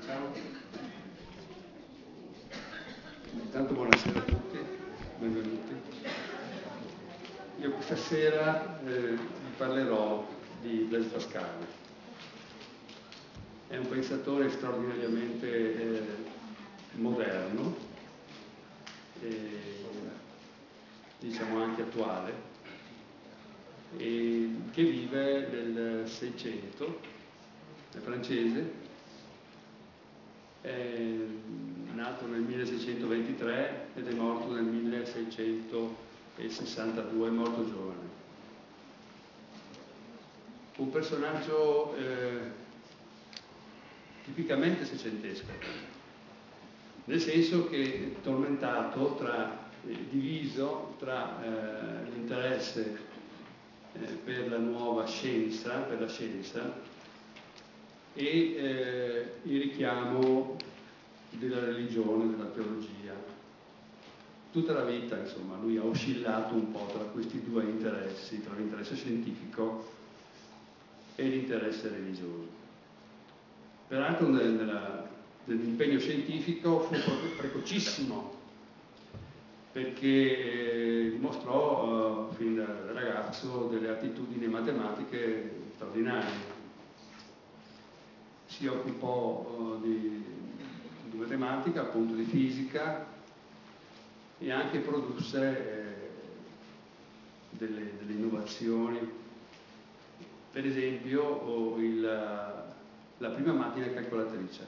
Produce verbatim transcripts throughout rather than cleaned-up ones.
Ciao. Intanto buonasera a tutti, benvenuti. Io questa sera eh, vi parlerò di Blaise Pascal. È un pensatore straordinariamente eh, moderno, e, diciamo anche attuale, e che vive nel Seicento, è francese. È nato nel milleseicentoventitré ed è morto nel milleseicentosessantadue, è morto giovane. Un personaggio eh, tipicamente seicentesco, nel senso che tormentato, tra, eh, diviso tra eh, l'interesse eh, per la nuova scienza, per la scienza, e eh, il richiamo della religione, della teologia. Tutta la vita, insomma, lui ha oscillato un po' tra questi due interessi, tra l'interesse scientifico e l'interesse religioso. Peraltro nella, nell'impegno scientifico fu proprio precocissimo, perché eh, dimostrò eh, fin da ragazzo delle attitudini matematiche straordinarie. Si occupò uh, di, di matematica, appunto di fisica, e anche produsse eh, delle, delle innovazioni. Per esempio oh, il, la prima macchina calcolatrice,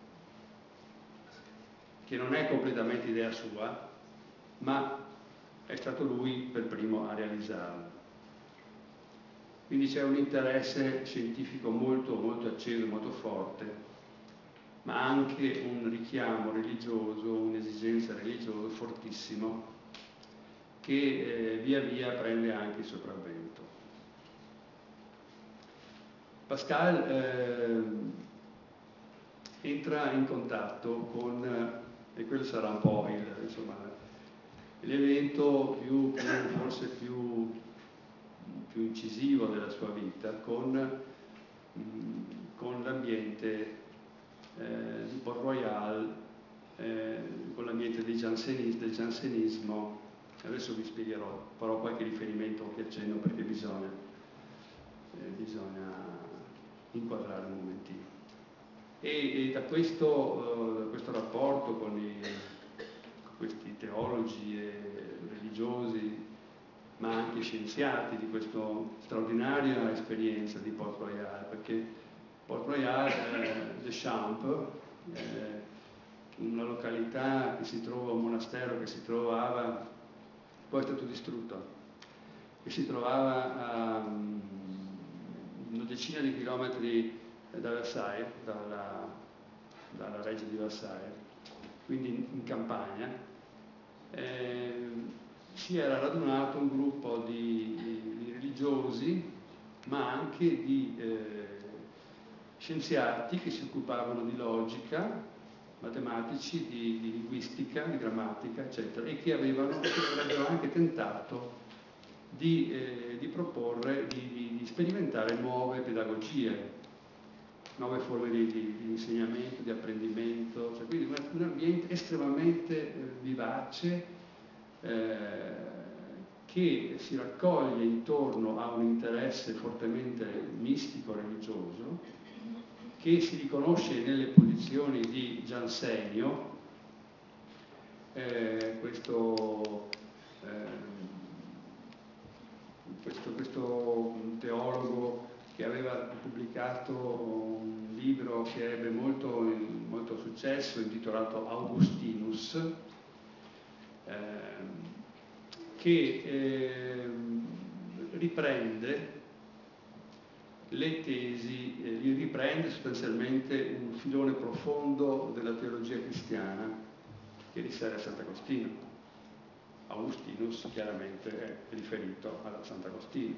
che non è completamente idea sua, ma è stato lui per primo a realizzarla. Quindi c'è un interesse scientifico molto, molto acceso, molto forte, ma anche un richiamo religioso, un'esigenza religiosa fortissimo, che eh, via via prende anche il sopravvento. Pascal eh, entra in contatto con, eh, e quello sarà un po' il, insomma, l'evento più, più, forse più, più incisivo della sua vita, con, mh, con l'ambiente eh, di Port-Royal, eh, con l'ambiente del giansenismo. Adesso vi spiegherò, farò qualche riferimento, qualche accenno, perché bisogna, eh, bisogna inquadrare un momentino. E, e da, questo, uh, da questo rapporto con i, questi teologi e religiosi, ma anche scienziati, di questa straordinaria esperienza di Port-Royal, perché Port-Royal, eh, Les Champs, eh, una località che si trova, un monastero che si trovava, poi è stato distrutto, che si trovava a um, una decina di chilometri da Versailles, dalla, dalla reggia di Versailles, quindi in, in campagna. Eh, si era radunato un gruppo di, di, di religiosi, ma anche di eh, scienziati che si occupavano di logica, matematici, di, di linguistica, di grammatica, eccetera, e che avevano, che avrebbero anche tentato di, eh, di proporre, di, di, di sperimentare nuove pedagogie, nuove forme di, di, di insegnamento, di apprendimento, cioè quindi un, un ambiente estremamente eh, vivace, eh, che si raccoglie intorno a un interesse fortemente mistico, religioso, che si riconosce nelle posizioni di Jansenio, eh, questo, eh, questo, questo teologo che aveva pubblicato un libro che ebbe molto, molto successo, intitolato Augustinus, eh, che eh, riprende le tesi, eh, riprende sostanzialmente un filone profondo della teologia cristiana che risale a Sant'Agostino. Augustinus chiaramente è riferito a Sant'Agostino.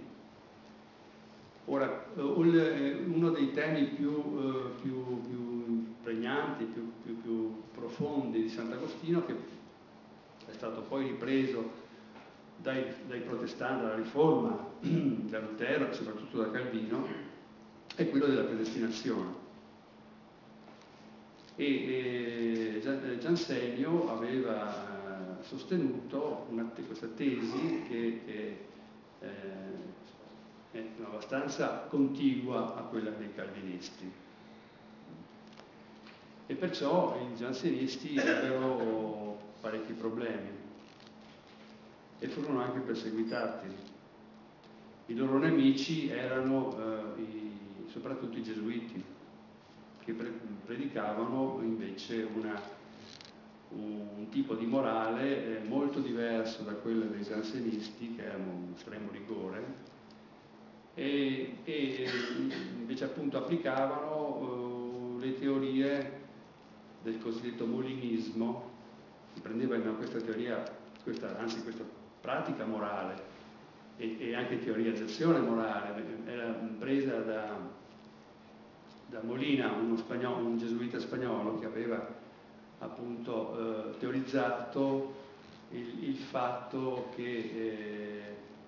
Ora, uno dei temi più, più, più pregnanti, più, più, più profondi di Sant'Agostino, che è stato poi ripreso dai, dai protestanti, dalla Riforma, da Lutero e soprattutto da Calvino, è quello della predestinazione. e eh, Giansenio aveva sostenuto una, questa tesi che, che eh, è abbastanza contigua a quella dei calvinisti, e perciò i giansenisti ebbero parecchi problemi e furono anche perseguitati. I loro nemici erano eh, i, soprattutto i gesuiti, che predicavano invece una, un tipo di morale eh, molto diverso da quello dei giansenisti, che erano un estremo rigore, e, e invece appunto applicavano eh, le teorie del cosiddetto molinismo, che prendevano questa teoria, questa, anzi questa pratica morale e, e anche teorizzazione morale, era presa da, da Molina, uno spagnolo, un gesuita spagnolo che aveva appunto eh, teorizzato il, il fatto che eh,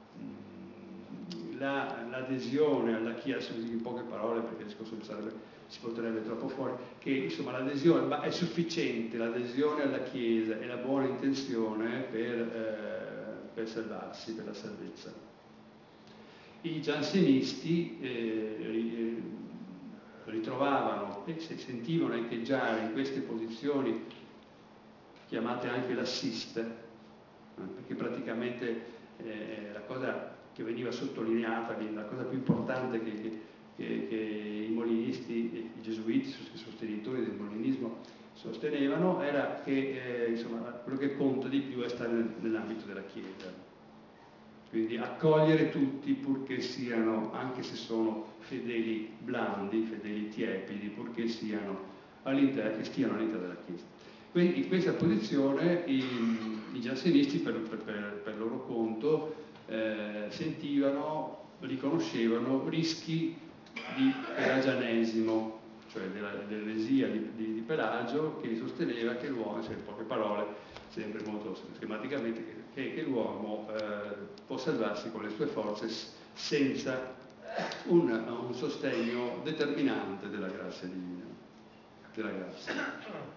l'adesione alla Chiesa, in poche parole perché il discorso sarebbe, si porterebbe troppo fuori, che insomma l'adesione è sufficiente, l'adesione alla Chiesa e la buona intenzione per, eh, per salvarsi, per la salvezza. I giansenisti eh, ritrovavano e sentivano echeggiare in queste posizioni chiamate anche lassiste, eh, perché praticamente eh, la cosa che veniva sottolineata, la cosa più importante che, che, che, che i molinisti, i gesuiti, i sostenitori del molinismo sostenevano, era che eh, insomma, quello che conta di più è stare nell'ambito della Chiesa. Quindi accogliere tutti purché siano, anche se sono fedeli blandi, fedeli tiepidi, purché siano all'interno, che stiano all'interno della Chiesa. Quindi in questa posizione i, i giansenisti per, per, per, per loro conto eh, sentivano, riconoscevano rischi di pelagianesimo, cioè dell'eresia di, di, di Pelagio, che sosteneva che l'uomo, in poche parole, sempre molto schematicamente, che, che l'uomo eh, può salvarsi con le sue forze senza un, un sostegno determinante della grazia divina. Della grazia.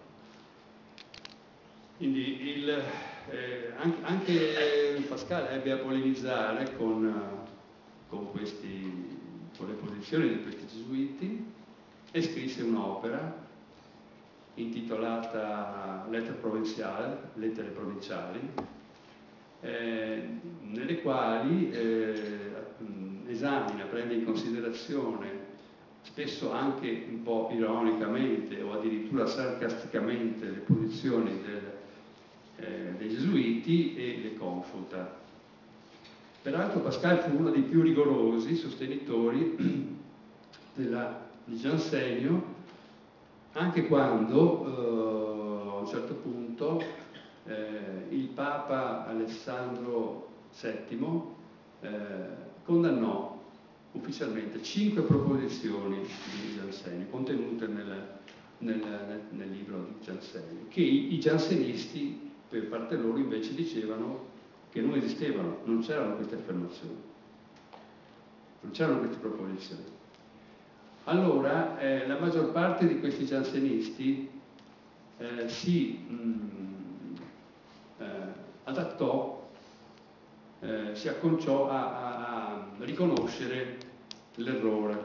Quindi il, eh, anche, anche Pascal ebbe a polemizzare con, con, questi, con le posizioni di questi gesuiti e scrisse un'opera intitolata Lettere provinciali, lettere provinciali eh, nelle quali eh, esamina, prende in considerazione, spesso anche un po' ironicamente o addirittura sarcasticamente, le posizioni del, eh, dei gesuiti e le confuta. Peraltro Pascal fu uno dei più rigorosi sostenitori della, di Giansenio, anche quando eh, a un certo punto eh, il Papa Alessandro settimo eh, condannò ufficialmente cinque proposizioni di Giansenio contenute nel, nel, nel, nel libro di Giansenio, che i, i giansenisti per parte loro invece dicevano che non esistevano, non c'erano queste affermazioni, non c'erano queste proposizioni. Allora eh, la maggior parte di questi giansenisti eh, si mh, eh, adattò, eh, si acconciò a, a, a riconoscere l'errore.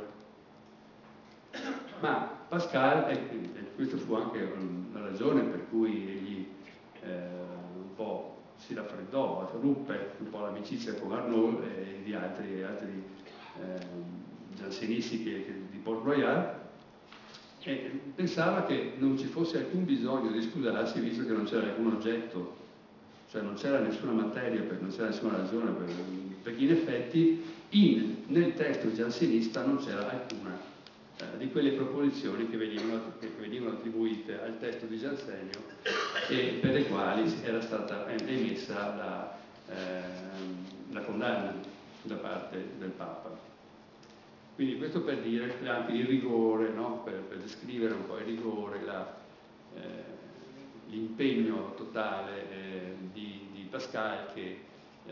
Ma Pascal, e questa fu anche la ragione per cui egli eh, un po' si raffreddò, ruppe un po' l'amicizia con Arnauld e di altri, altri eh, giansenisti che, che, di Port Royal, e pensava che non ci fosse alcun bisogno di scusarsi visto che non c'era alcun oggetto, cioè non c'era nessuna materia, per, non c'era nessuna ragione, per, perché in effetti in, nel testo giansenista non c'era alcuna eh, di quelle proposizioni che venivano, che venivano attribuite al testo di Giansenio e per le quali era stata emessa la, eh, la condanna da parte del Papa. Quindi questo per dire anche il rigore, no? per, per descrivere un po' il rigore, eh, l'impegno totale eh, di, di Pascal che eh,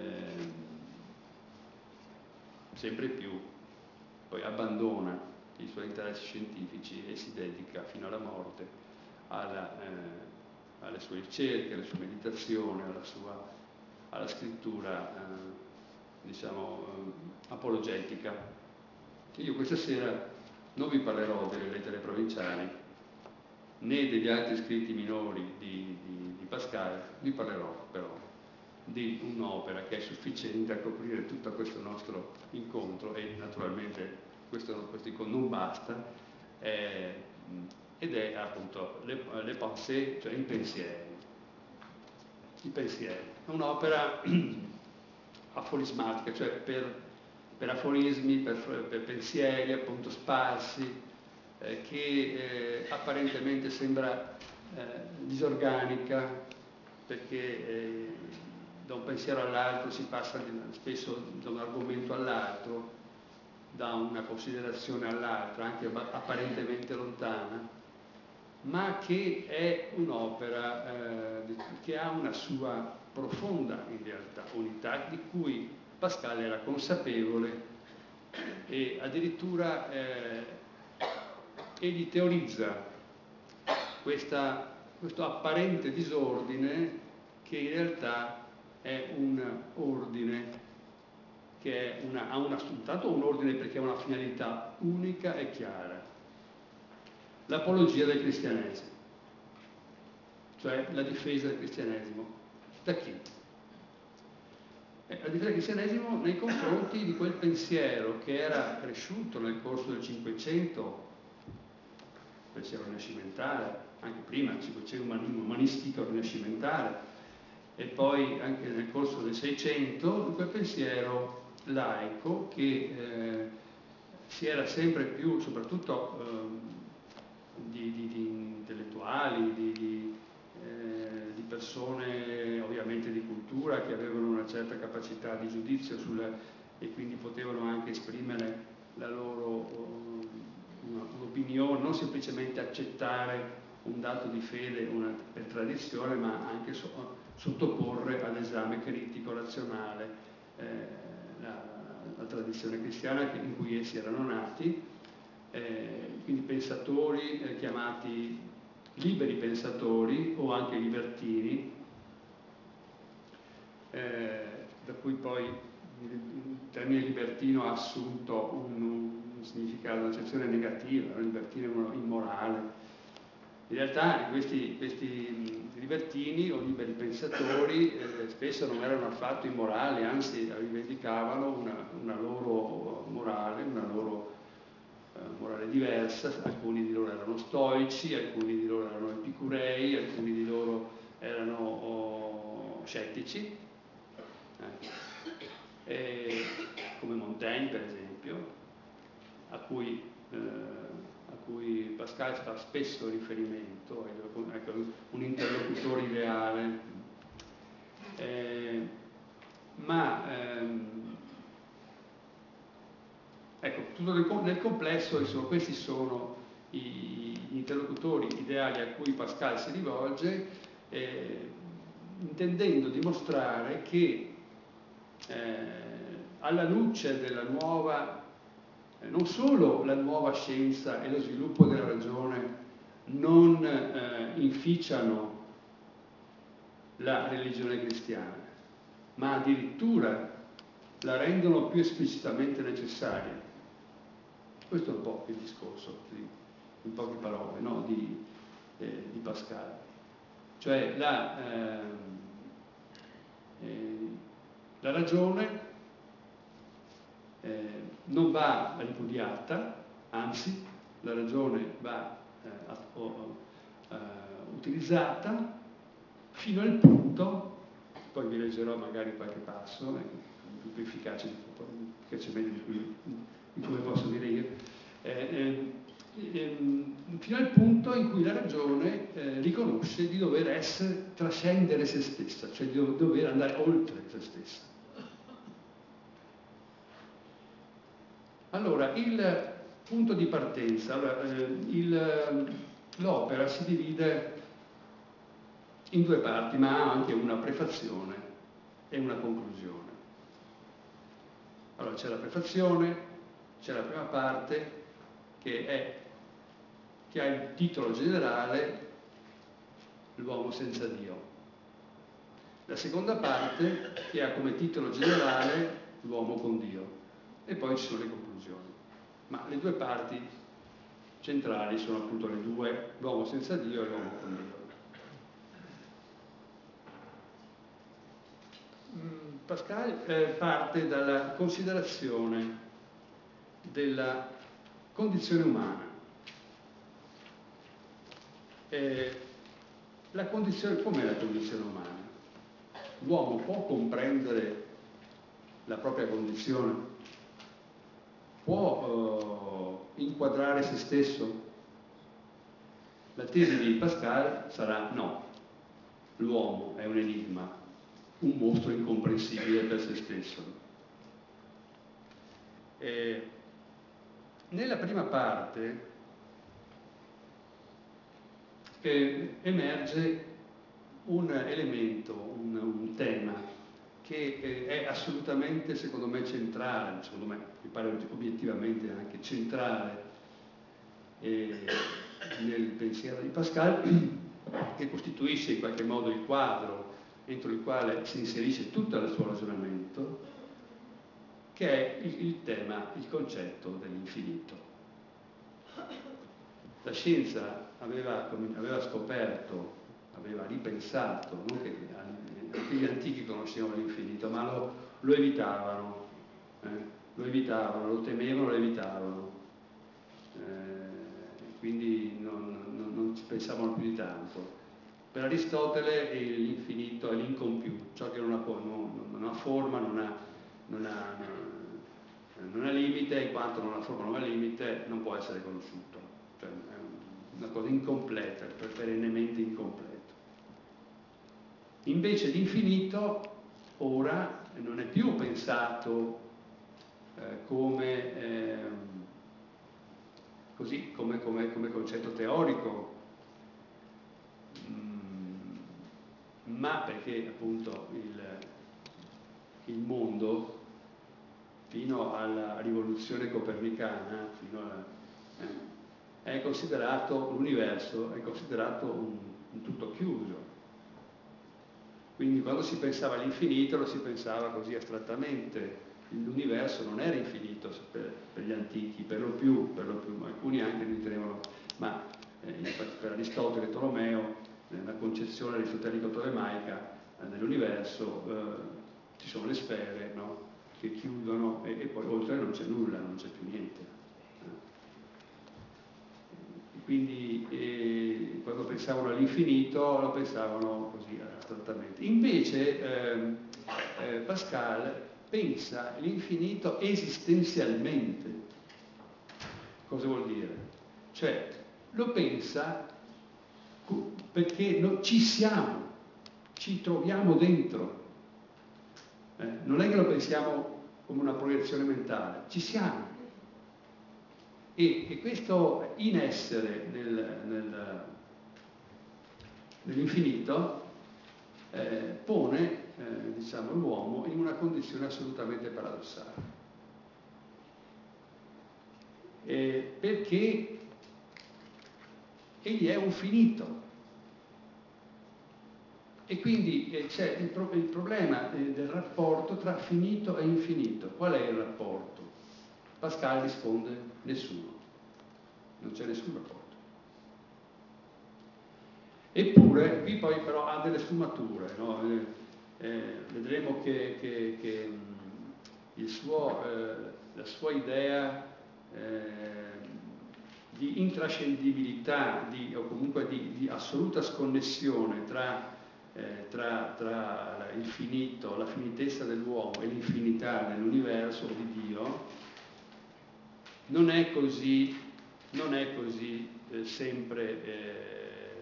sempre più poi abbandona i suoi interessi scientifici e si dedica fino alla morte alla, eh, alle sue ricerche, alle sue meditazioni, alla, sua, alla scrittura, eh, diciamo, eh, apologetica. Io questa sera non vi parlerò delle lettere provinciali, né degli altri scritti minori di, di, di Pascal, vi parlerò però di un'opera che è sufficiente a coprire tutto questo nostro incontro, e naturalmente questo, questo incontro non basta, eh, ed è appunto le, le pensées, cioè i pensieri. I pensieri. È un'opera aforismatica, cioè per, per aforismi, per, per pensieri appunto sparsi, eh, che eh, apparentemente sembra eh, disorganica, perché eh, da un pensiero all'altro si passa spesso da un argomento all'altro, da una considerazione all'altra, anche apparentemente lontana, ma che è un'opera eh, che ha una sua profonda, in realtà, unità, di cui Pascal era consapevole, e addirittura eh, egli teorizza questa, questo apparente disordine che in realtà è un ordine che è una, ha una, intanto un ordine perché ha una finalità unica e chiara: l'apologia del cristianesimo, cioè la difesa del cristianesimo. Da chi? Eh, la difesa del cristianesimo nei confronti di quel pensiero che era cresciuto nel corso del Cinquecento, pensiero rinascimentale, anche prima, il Cinquecento umanistico rinascimentale, e poi anche nel corso del Seicento, quel pensiero laico che eh, si era sempre più, soprattutto eh, di, di, di intellettuali, di, di, eh, di persone ovviamente di cultura che avevano una certa capacità di giudizio sulla, e quindi potevano anche esprimere la loro un'opinione, non semplicemente accettare un dato di fede una, per tradizione, ma anche so, sottoporre all'esame critico, razionale eh, la, la tradizione cristiana in cui essi erano nati, eh, quindi pensatori eh, chiamati liberi pensatori o anche libertini, eh, da cui poi il termine libertino ha assunto un, un significato, un'accezione negativa, libertino immorale. In realtà questi, questi libertini o liberi pensatori eh, spesso non erano affatto immorali, anzi rivendicavano una, una loro morale, una loro eh, morale diversa. Alcuni di loro erano stoici, alcuni di loro erano epicurei, alcuni di loro erano oh, scettici, eh. e, come Montaigne per esempio, a cui eh, cui Pascal fa spesso riferimento, ecco, un interlocutore ideale, eh, ma ehm, ecco, tutto nel, nel complesso, insomma, questi sono i, gli interlocutori ideali a cui Pascal si rivolge, eh, intendendo dimostrare che eh, alla luce della nuova non solo la nuova scienza e lo sviluppo della ragione non eh, inficiano la religione cristiana, ma addirittura la rendono più esplicitamente necessaria. Questo è un po' il discorso, in poche parole, no? di, eh, di Pascal. Cioè la, eh, eh, la ragione eh, non va ripudiata, anzi la ragione va eh, a, o, uh, utilizzata fino al punto, poi vi leggerò magari qualche passo, eh, più efficace, efficacemente di, cui, di come posso dire io, eh, eh, fino al punto in cui la ragione eh, riconosce di dover essere, trascendere se stessa, cioè di dover andare oltre se stessa. Allora, il punto di partenza, allora, eh, l'opera si divide in due parti, ma ha anche una prefazione e una conclusione. Allora, c'è la prefazione, c'è la prima parte che, è, che ha il titolo generale l'uomo senza Dio. La seconda parte che ha come titolo generale l'uomo con Dio, e poi ci sono le conclusioni. Ma le due parti centrali sono appunto le due, l'uomo senza Dio e l'uomo con Dio. Pascal eh, parte dalla considerazione della condizione umana. Eh, la condizione, com'è la condizione umana? L'uomo può comprendere la propria condizione? Può eh, inquadrare se stesso? La tesi di Pascal sarà no. L'uomo è un enigma, un mostro incomprensibile per se stesso. E nella prima parte eh, emerge un elemento, un, un tema che eh, è assolutamente, secondo me, centrale, secondo me, mi pare obiettivamente anche centrale eh, nel pensiero di Pascal, che costituisce in qualche modo il quadro entro il quale si inserisce tutto il suo ragionamento, che è il, il tema, il concetto dell'infinito. La scienza aveva, aveva scoperto, aveva ripensato, non che anche gli antichi conoscevano l'infinito, ma lo, lo evitavano, eh? lo evitavano, lo temevano, lo evitavano, eh, quindi non, non, non ci pensavano più di tanto. Per Aristotele l'infinito è l'incompiuto, ciò che non ha, non, non ha forma, non ha, non, ha, non ha limite, in quanto non ha forma, non ha limite, non può essere conosciuto. Cioè, è una cosa incompleta, perennemente incompleta. Invece l'infinito ora non è più pensato eh, come, eh, così, come, come, come concetto teorico, ma perché appunto il, il mondo fino alla rivoluzione copernicana fino alla, eh, è considerato, l'universo è considerato un, un tutto chiuso, quindi quando si pensava all'infinito lo si pensava così astrattamente. L'universo non era infinito per, per gli antichi, per lo più, per lo più, alcuni anche ritenevano, ma eh, per Aristotele e Tolomeo, nella concezione aristotelico-tolemaica eh, dell'universo eh, ci sono le sfere, no? Che chiudono e, e poi oltre non c'è nulla, non c'è più niente. Eh. Quindi eh, quando pensavano all'infinito lo pensavano così astrattamente. Invece eh, eh, Pascal pensa all'infinito esistenzialmente. Cosa vuol dire? Cioè lo pensa perché no, ci siamo, ci troviamo dentro. Eh, non è che lo pensiamo come una proiezione mentale, ci siamo. E, e questo in essere nel, nel, nell'infinito eh, pone eh, diciamo, l'uomo in una condizione assolutamente paradossale. Eh, perché egli è un finito. E quindi eh, c'è il, pro il problema eh, del rapporto tra finito e infinito. Qual è il rapporto? Pascal risponde: nessuno. Non c'è nessun rapporto. Eppure, qui poi però ha delle sfumature, no? eh, eh, vedremo che, che, che il suo, eh, la sua idea eh, di intrascendibilità, di, o comunque di, di assoluta sconnessione tra Eh, tra, tra il finito, la finitezza dell'uomo e l'infinità dell'universo di Dio, non è così, non è così eh, sempre eh,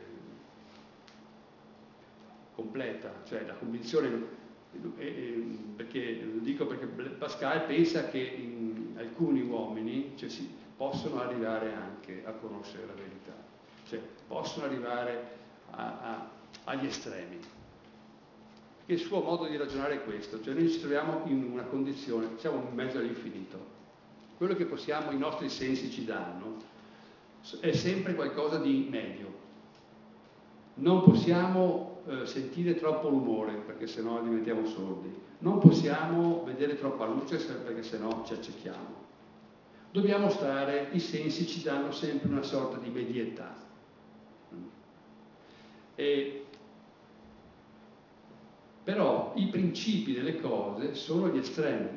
completa, cioè la convinzione, eh, eh, perché, lo dico perché Pascal pensa che in alcuni uomini cioè, si possono arrivare anche a conoscere la verità, cioè possono arrivare a, a agli estremi. Che il suo modo di ragionare è questo, cioè noi ci troviamo in una condizione, siamo in mezzo all'infinito. Quello che possiamo, i nostri sensi ci danno, è sempre qualcosa di medio. non possiamo eh, sentire troppo rumore perché sennò diventiamo sordi, non possiamo vedere troppa luce perché sennò ci accechiamo. Dobbiamo stare, i sensi ci danno sempre una sorta di medietà. E, però i principi delle cose sono gli estremi.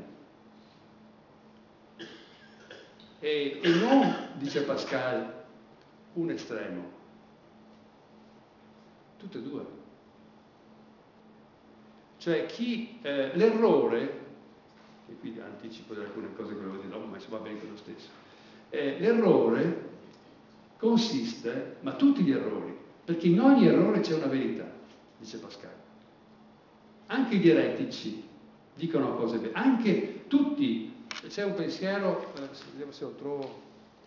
E, e non, dice Pascal, un estremo. Tutte e due. Cioè chi eh, l'errore, e qui anticipo di alcune cose che volevo dire dopo, ma va bene quello stesso, eh, l'errore consiste, ma tutti gli errori, perché in ogni errore c'è una verità, dice Pascal. Anche gli eretici dicono cose belle, anche tutti, c'è un pensiero, eh, vediamo se lo trovo,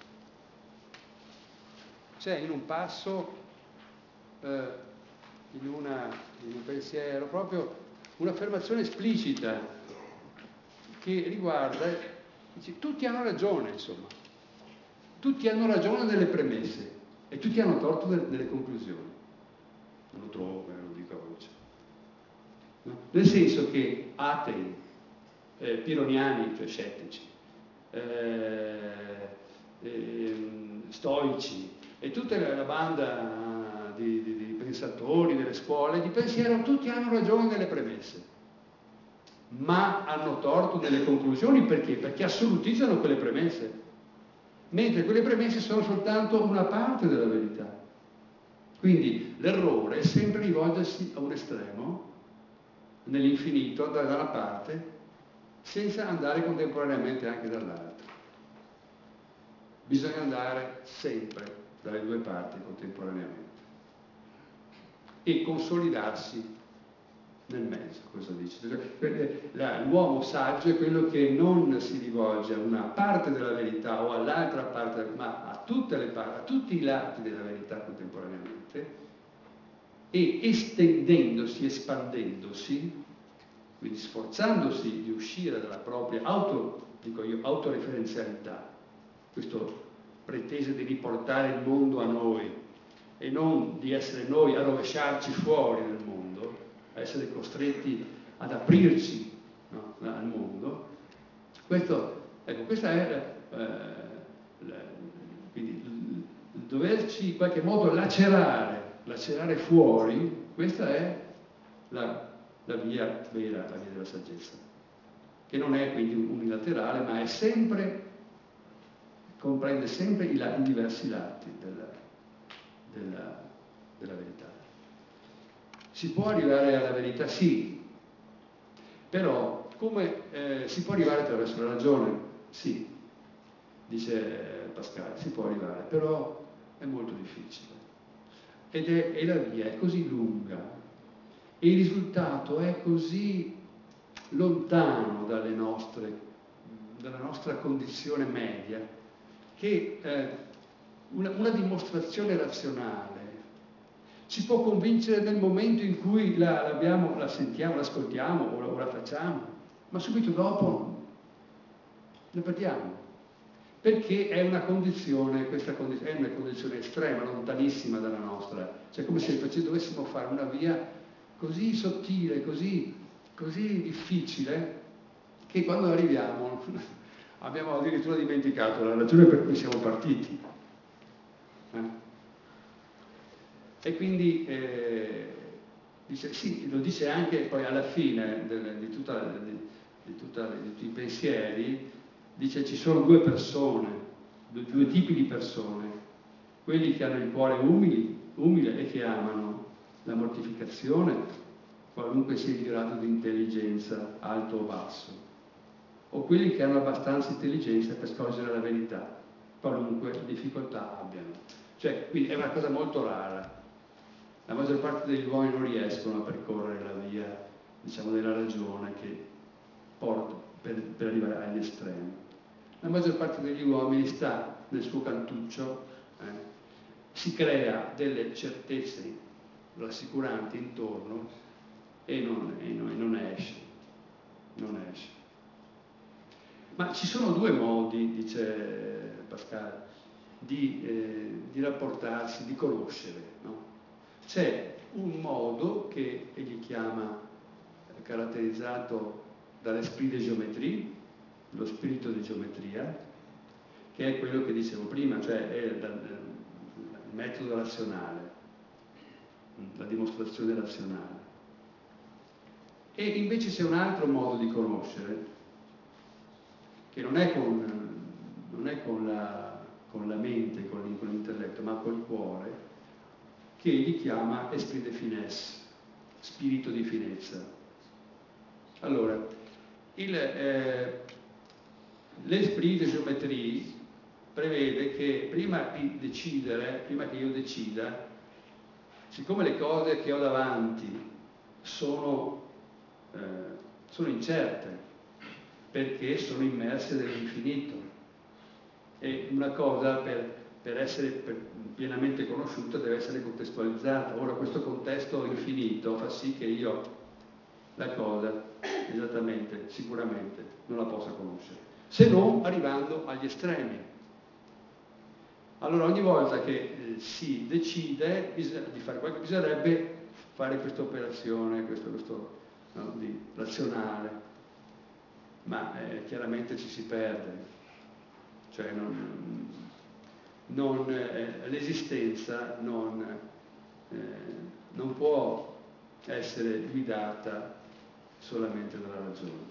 c'è in un passo, eh, in, una, in un pensiero, proprio un'affermazione esplicita che riguarda, dice, tutti hanno ragione, insomma, tutti hanno ragione nelle premesse e tutti hanno torto nelle conclusioni. Non lo trovo, lo dico a voce. No? Nel senso che atei, eh, pironiani, cioè scettici, eh, eh, stoici e tutta la banda di, di, di pensatori delle scuole di pensiero, tutti hanno ragione nelle premesse, ma hanno torto nelle conclusioni. Perché? Perché assolutizzano quelle premesse, mentre quelle premesse sono soltanto una parte della verità. Quindi l'errore è sempre rivolgersi a un estremo nell'infinito da una parte senza andare contemporaneamente anche dall'altra. Bisogna andare sempre dalle due parti contemporaneamente e consolidarsi nel mezzo. Cosa dice? L'uomo saggio è quello che non si rivolge a una parte della verità o all'altra parte, ma a tutte le parti, a tutti i lati della verità contemporaneamente, e estendendosi, espandendosi, quindi sforzandosi di uscire dalla propria auto, dico io, autoreferenzialità, questo pretesa di riportare il mondo a noi e non di essere noi a rovesciarci fuori dal mondo, a essere costretti ad aprirci, no, al mondo. Questo, ecco, questa è eh, la, quindi il doverci in qualche modo lacerare, lacerare fuori, questa è la, la via vera, la via della saggezza, che non è quindi unilaterale, ma è sempre, comprende sempre i, i diversi lati della, della, della verità. Si può arrivare alla verità? Sì, però come eh, si può arrivare attraverso la ragione? Sì, dice Pascal, si può arrivare, però è molto difficile ed è, e la via è così lunga e il risultato è così lontano dalle nostre, dalla nostra condizione media che eh, una, una dimostrazione razionale ci può convincere nel momento in cui la, l'abbiamo, la sentiamo, l'ascoltiamo o la, o la facciamo, ma subito dopo la perdiamo, perché è una condizione, questa condizione, è una condizione estrema, lontanissima dalla nostra, cioè come se dovessimo fare una via così sottile, così, così difficile, che quando arriviamo abbiamo addirittura dimenticato la ragione per cui siamo partiti. Eh? E quindi eh, dice, sì, lo dice anche poi alla fine del, di, tutta, di, di, tutta, di tutti i pensieri, dice ci sono due persone, due, due tipi di persone, quelli che hanno il cuore umili, umile e che amano la mortificazione, qualunque sia il grado di intelligenza, alto o basso, o quelli che hanno abbastanza intelligenza per scorgere la verità, qualunque difficoltà abbiano. Cioè, quindi è una cosa molto rara. La maggior parte degli uomini non riescono a percorrere la via, diciamo, della ragione che porta per, per arrivare agli estremi. La maggior parte degli uomini sta nel suo cantuccio, eh, si crea delle certezze rassicuranti intorno e non, e non, e non esce, non esce. Ma ci sono due modi, dice Pascal, di, eh, di rapportarsi, di conoscere, no? c'è un modo che egli chiama, caratterizzato dall'esprit de géométrie, lo spirito di geometria, che è quello che dicevo prima, cioè è il metodo razionale, la dimostrazione razionale. E invece c'è un altro modo di conoscere, che non è con, non è con, la, con la mente, con l'intelletto, ma col cuore, che egli chiama esprit de finesse, spirito di finezza. Allora, il, eh, l'esprit de géométrie prevede che prima di decidere, prima che io decida, siccome le cose che ho davanti sono, eh, sono incerte, perché sono immerse nell'infinito, e una cosa per, per essere per, pienamente conosciuta deve essere contestualizzata. Ora questo contesto infinito fa sì che io la cosa esattamente, sicuramente non la possa conoscere, se non arrivando agli estremi. Allora ogni volta che eh, si decide di fare qualcosa, bisognerebbe fare questa operazione, questo, questo no, di razionale, ma eh, chiaramente ci si perde, cioè non, non, eh, l'esistenza non, eh, non può essere guidata solamente dalla ragione.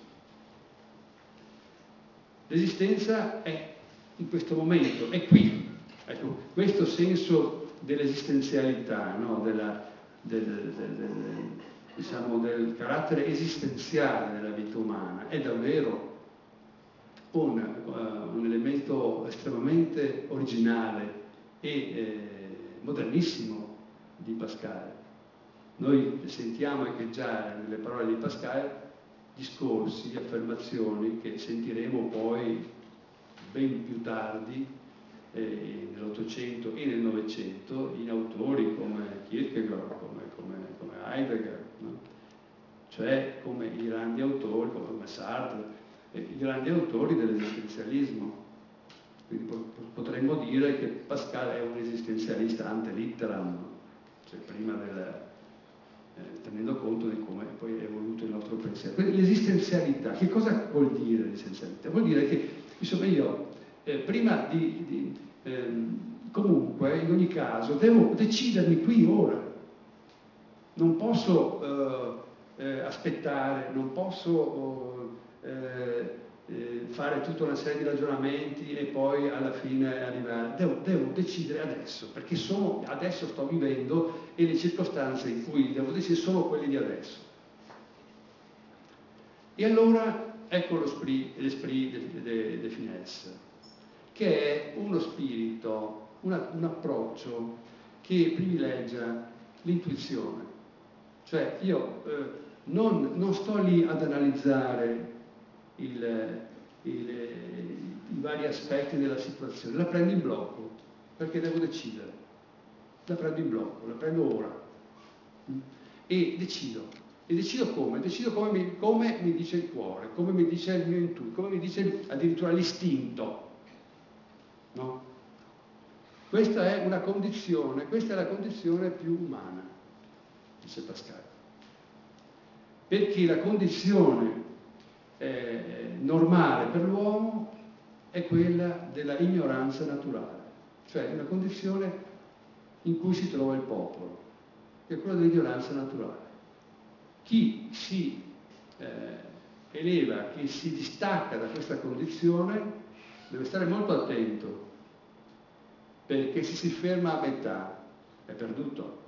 L'esistenza è in questo momento, è qui. Ecco, questo senso dell'esistenzialità, no? Della, del, del, del, diciamo, del carattere esistenziale della vita umana è davvero un, uh, un elemento estremamente originale e eh, modernissimo di Pascal. Noi sentiamo anche già nelle parole di Pascal discorsi, affermazioni che sentiremo poi ben più tardi, eh, nell'Ottocento e nel Novecento, in autori come Kierkegaard, come, come, come Heidegger, no? Cioè come i grandi autori, come Sartre, eh, i grandi autori dell'esistenzialismo. Quindi potremmo dire che Pascal è un esistenzialista ante litteram, no? Cioè prima del... Eh, tenendo conto di come poi è evoluto il nostro pensiero. L'esistenzialità, che cosa vuol dire l'esistenzialità? Vuol dire che, insomma, io eh, prima di, di ehm, comunque, in ogni caso, devo decidermi qui ora. Non posso eh, eh, aspettare, non posso eh, eh, fare tutta una serie di ragionamenti e poi alla fine arrivare. Devo, devo decidere adesso, perché sono, adesso sto vivendo e le circostanze in cui devo decidere sono quelle di adesso. E allora ecco l'esprit de, de, de finesse, che è uno spirito, una, un approccio che privilegia l'intuizione. Cioè io eh, non, non sto lì ad analizzare il, il, i vari aspetti della situazione, la prendo in blocco, perché devo decidere. La prendo in blocco, la prendo ora e decido. E decido come? Decido come mi, come mi dice il cuore, come mi dice il mio intuito, come mi dice addirittura l'istinto. No? Questa è una condizione, questa è la condizione più umana, dice Pascal. Perché la condizione eh, normale per l'uomo è quella della ignoranza naturale, cioè una condizione in cui si trova il popolo, che è quella dell'ignoranza naturale. Chi si eh, eleva, chi si distacca da questa condizione deve stare molto attento, perché se si ferma a metà è perduto.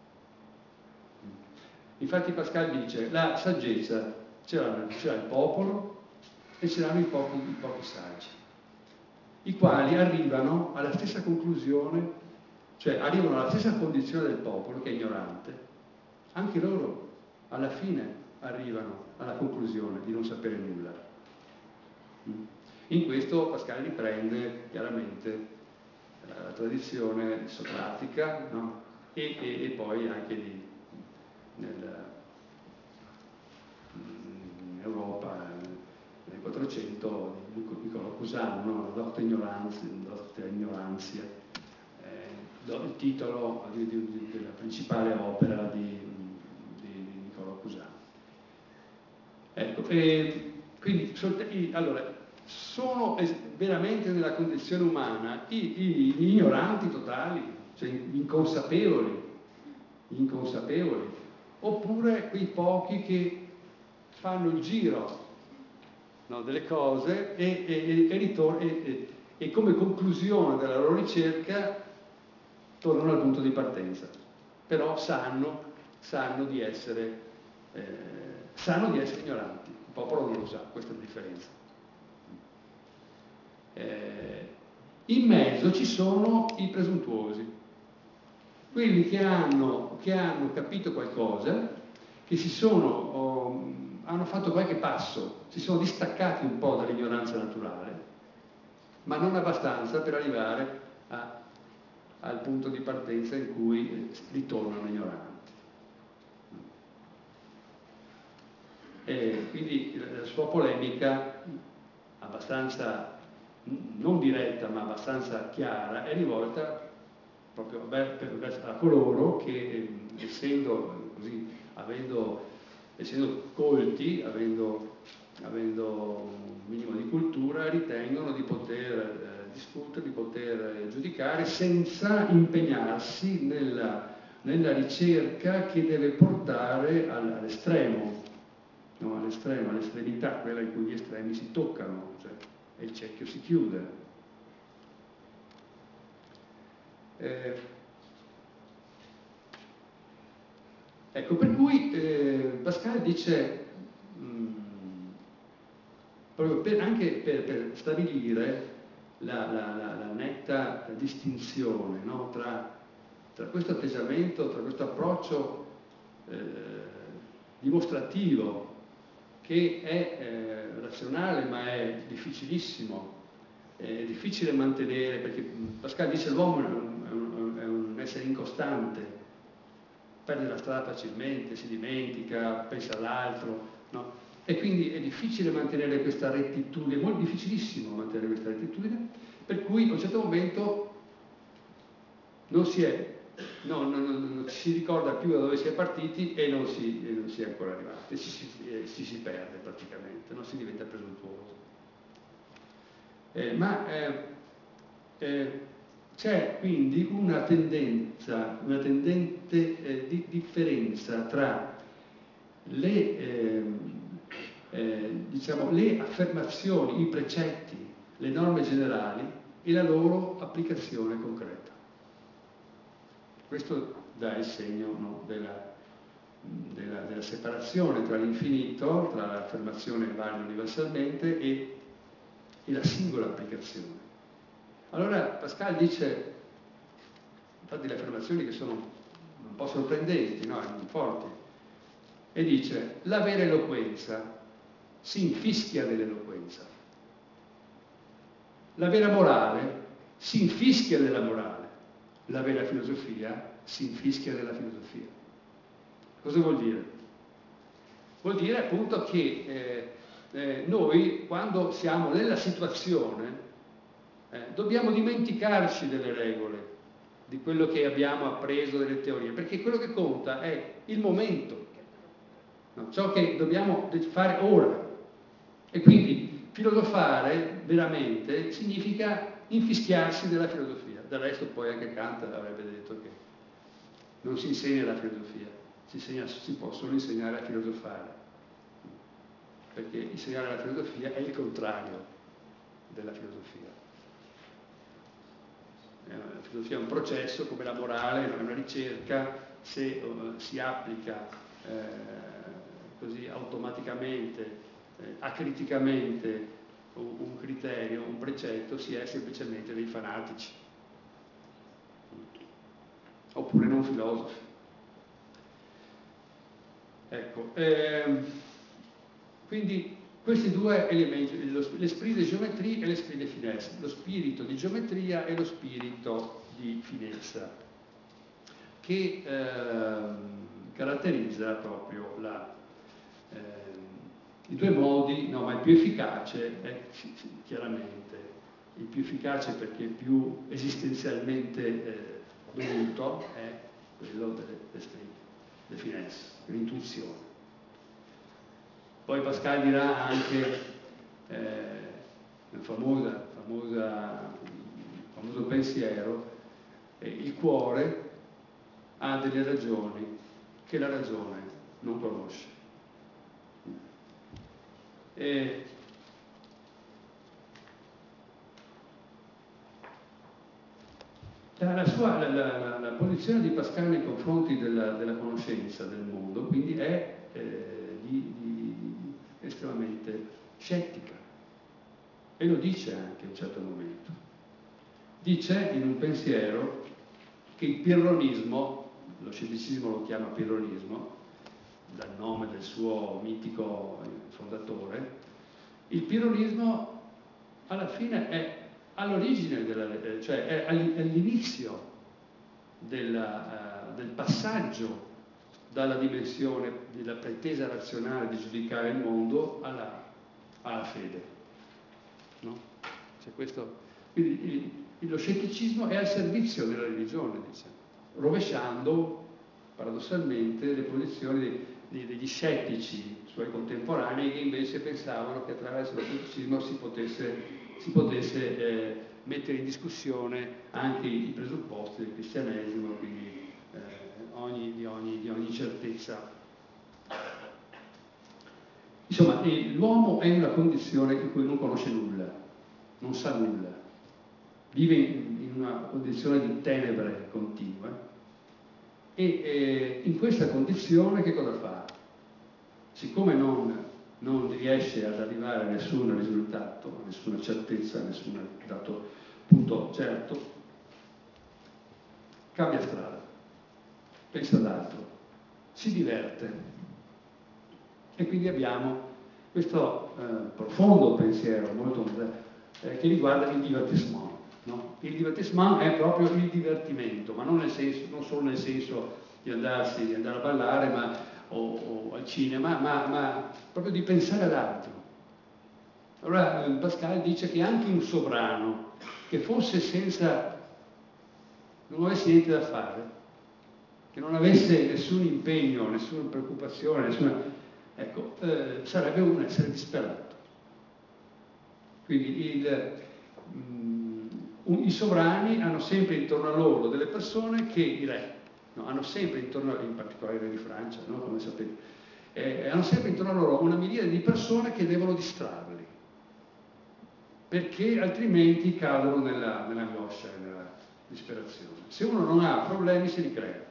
Infatti Pascal dice la saggezza c'era, c'era il popolo e c'erano i pochi, i pochi saggi, i quali arrivano alla stessa conclusione, cioè arrivano alla stessa condizione del popolo che è ignorante. Anche loro alla fine arrivano alla conclusione di non sapere nulla. In questo Pascal riprende chiaramente la tradizione socratica, no? e, e, e poi anche di, nel, in Europa nel quattrocento di Niccolò Cusano, no? La dotta ignoranza, dotta ignoranzia, eh, il titolo di, di, di, della principale eh, quindi, allora, sono veramente nella condizione umana i, i, gli ignoranti totali, cioè gli inconsapevoli, gli inconsapevoli, oppure quei pochi che fanno il giro, no, delle cose e, e, e, ritor- e, e, e come conclusione della loro ricerca tornano al punto di partenza, però sanno, sanno di essere eh, sanno di essere ignoranti. Il popolo non lo sa, questa è la differenza. Eh, in mezzo ci sono i presuntuosi, quelli che hanno, che hanno capito qualcosa, che si sono oh, hanno fatto qualche passo, si sono distaccati un po' dall'ignoranza naturale, ma non abbastanza per arrivare a, al punto di partenza in cui ritornano ignoranti. E quindi la sua polemica, abbastanza non diretta ma abbastanza chiara, è rivolta proprio a coloro che, essendo così, avendo, essendo colti, avendo, avendo un minimo di cultura, ritengono di poter eh, discutere, di poter giudicare senza impegnarsi nella, nella ricerca che deve portare all'estremo. No, all'estremo, all'estremità, quella in cui gli estremi si toccano, cioè, e il cerchio si chiude. Eh, ecco, per cui eh, Pascal dice, mh, proprio per, anche per, per stabilire la, la, la, la netta distinzione, no, tra, tra questo atteggiamento, tra questo approccio eh, dimostrativo, che è eh, razionale ma è difficilissimo, è difficile mantenere, perché Pascal dice che l'uomo è un, è un essere incostante, perde la strada facilmente, si dimentica, pensa all'altro, no? E quindi è difficile mantenere questa rettitudine, è molto difficilissimo mantenere questa rettitudine, per cui a un certo momento non si è No, non, non, non si ricorda più da dove si è partiti e non si, e non si è ancora arrivati, si, si, eh, si, si perde praticamente, non si diventa presuntuoso. Eh, ma eh, eh, c'è quindi una tendenza, una tendente eh, di differenza tra le, eh, eh, diciamo, le affermazioni, i precetti, le norme generali e la loro applicazione concreta. Questo dà il segno, no, della, della, della separazione tra l'infinito, tra l'affermazione valida universalmente e, e la singola applicazione. Allora Pascal dice, infatti le affermazioni che sono un po' sorprendenti, no, forti, e dice: la vera eloquenza si infischia dell'eloquenza, la vera morale si infischia della morale, la vera filosofia si infischia della filosofia. Cosa vuol dire? Vuol dire appunto che eh, eh, noi, quando siamo nella situazione, eh, dobbiamo dimenticarci delle regole, di quello che abbiamo appreso delle teorie, perché quello che conta è il momento, no? Ciò che dobbiamo fare ora. E quindi filosofare veramente significa infischiarsi della filosofia. Del resto poi anche Kant avrebbe detto che non si insegna la filosofia, si, insegna, si possono insegnare a filosofare, perché insegnare la filosofia è il contrario della filosofia. La filosofia è un processo come la morale, è una ricerca, se uh, si applica eh, così automaticamente, eh, acriticamente un, un criterio, un precetto, si è semplicemente dei fanatici, oppure non filosofi. Ecco, ehm, quindi questi due elementi, l'esprit de géométrie e l'esprit de finesse, lo spirito di geometria e lo spirito di finezza, che ehm, caratterizza proprio la, ehm, i due modi, no, ma il più efficace è chiaramente il più efficace perché più esistenzialmente eh, dovuto è quello dell'esprit de finesse, l'intuizione. Poi Pascal dirà anche eh, nel famosa, famosa, famoso pensiero, eh, il cuore ha delle ragioni che la ragione non conosce. E La, sua, la, la, la posizione di Pascal nei confronti della, della conoscenza del mondo quindi è eh, di, di, estremamente scettica, e lo dice anche a un certo momento. Dice in un pensiero che il pirronismo, lo scetticismo lo chiama pirronismo dal nome del suo mitico fondatore, il pirronismo alla fine è all'origine, della, cioè è all'inizio della, uh, del passaggio dalla dimensione della pretesa razionale di giudicare il mondo alla, alla fede. No? Cioè questo, quindi il, lo scetticismo è al servizio della religione, diciamo, rovesciando paradossalmente le posizioni dei, dei, degli scettici suoi contemporanei, che invece pensavano che attraverso lo scetticismo si potesse si potesse eh, mettere in discussione anche i presupposti del cristianesimo, quindi eh, ogni, di, ogni, di ogni certezza. Insomma, l'uomo è in una condizione in cui non conosce nulla, non sa nulla, vive in, in una condizione di tenebre continue e eh, in questa condizione che cosa fa? Siccome non non riesce ad arrivare a nessun risultato, a nessuna certezza, a nessun dato punto certo, cambia strada, pensa ad altro, si diverte. E quindi abbiamo questo eh, profondo pensiero molto, eh, che riguarda il divertissement. No? Il divertissement è proprio il divertimento, ma non, nel senso, non solo nel senso di andarsi, di andare a ballare, ma O, o al cinema, ma, ma proprio di pensare ad altro. Allora Pascal dice che anche un sovrano che fosse senza, non avesse niente da fare, che non avesse nessun impegno, nessuna preoccupazione, nessuna, ecco, eh, sarebbe un essere disperato. Quindi il, mh, i sovrani hanno sempre intorno a loro delle persone che, i re, no, hanno sempre intorno, in particolare i re di Francia, no, come sapete, eh, hanno sempre intorno a loro una miriade di persone che devono distrarli, perché altrimenti cadono nella, nell'angoscia e nella disperazione. Se uno non ha problemi se li crea,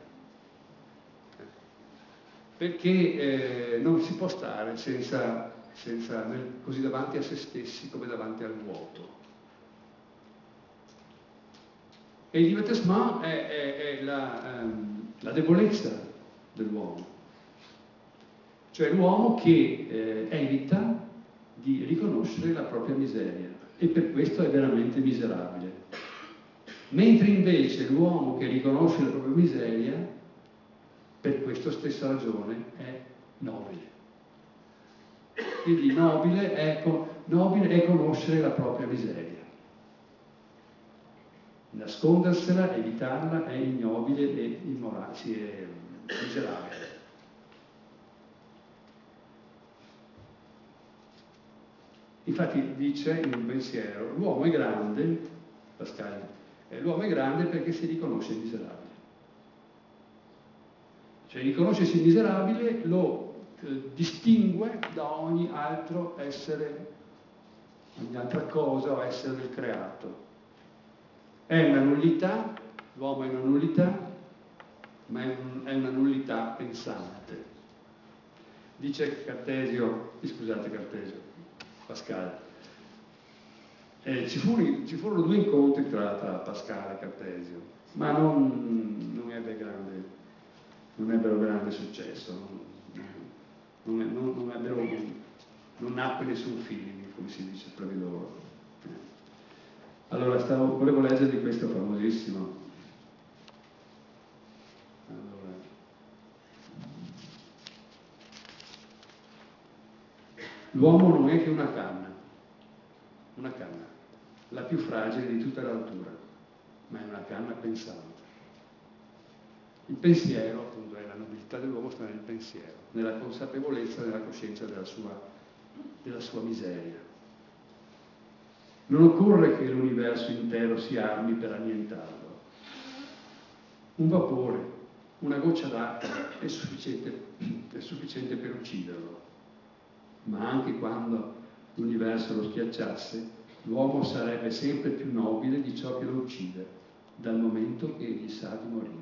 perché eh, non si può stare senza, senza nel, così davanti a se stessi come davanti al vuoto. E il divertissement è, è, è la, um, la debolezza dell'uomo, cioè l'uomo che eh, evita di riconoscere la propria miseria e per questo è veramente miserabile. Mentre invece l'uomo che riconosce la propria miseria, per questa stessa ragione, è nobile. Quindi nobile è, nobile è conoscere la propria miseria. Nascondersela, evitarla è ignobile e immorale, sì, è miserabile. Infatti dice in un pensiero, l'uomo è grande, Pascal, eh, l'uomo è grande perché si riconosce miserabile. Cioè riconoscersi miserabile lo eh, distingue da ogni altro essere, ogni altra cosa o essere del creato. È una nullità, l'uomo è una nullità, ma è, un, è una nullità pensante. Dice Cartesio, scusate Cartesio, Pascal, eh, ci, furono, ci furono due incontri tra, tra Pascal e Cartesio, ma non, non, ebbe grande, non ebbero grande successo, non, non, non, non, ebbero, non nacque nessun feeling, come si dice tra di loro. Allora, stavo, volevo leggervi questo famosissimo. Allora. L'uomo non è che una canna, una canna, la più fragile di tutta l'altura, ma è una canna pensante. Il pensiero, appunto, è la nobiltà nobiltà dell'uomo sta nel pensiero, nella consapevolezza, nella coscienza della sua, della sua miseria. Non occorre che l'universo intero si armi per annientarlo. Un vapore, una goccia d'acqua è sufficiente, è sufficiente per ucciderlo. Ma anche quando l'universo lo schiacciasse, l'uomo sarebbe sempre più nobile di ciò che lo uccide, dal momento che egli sa di morire.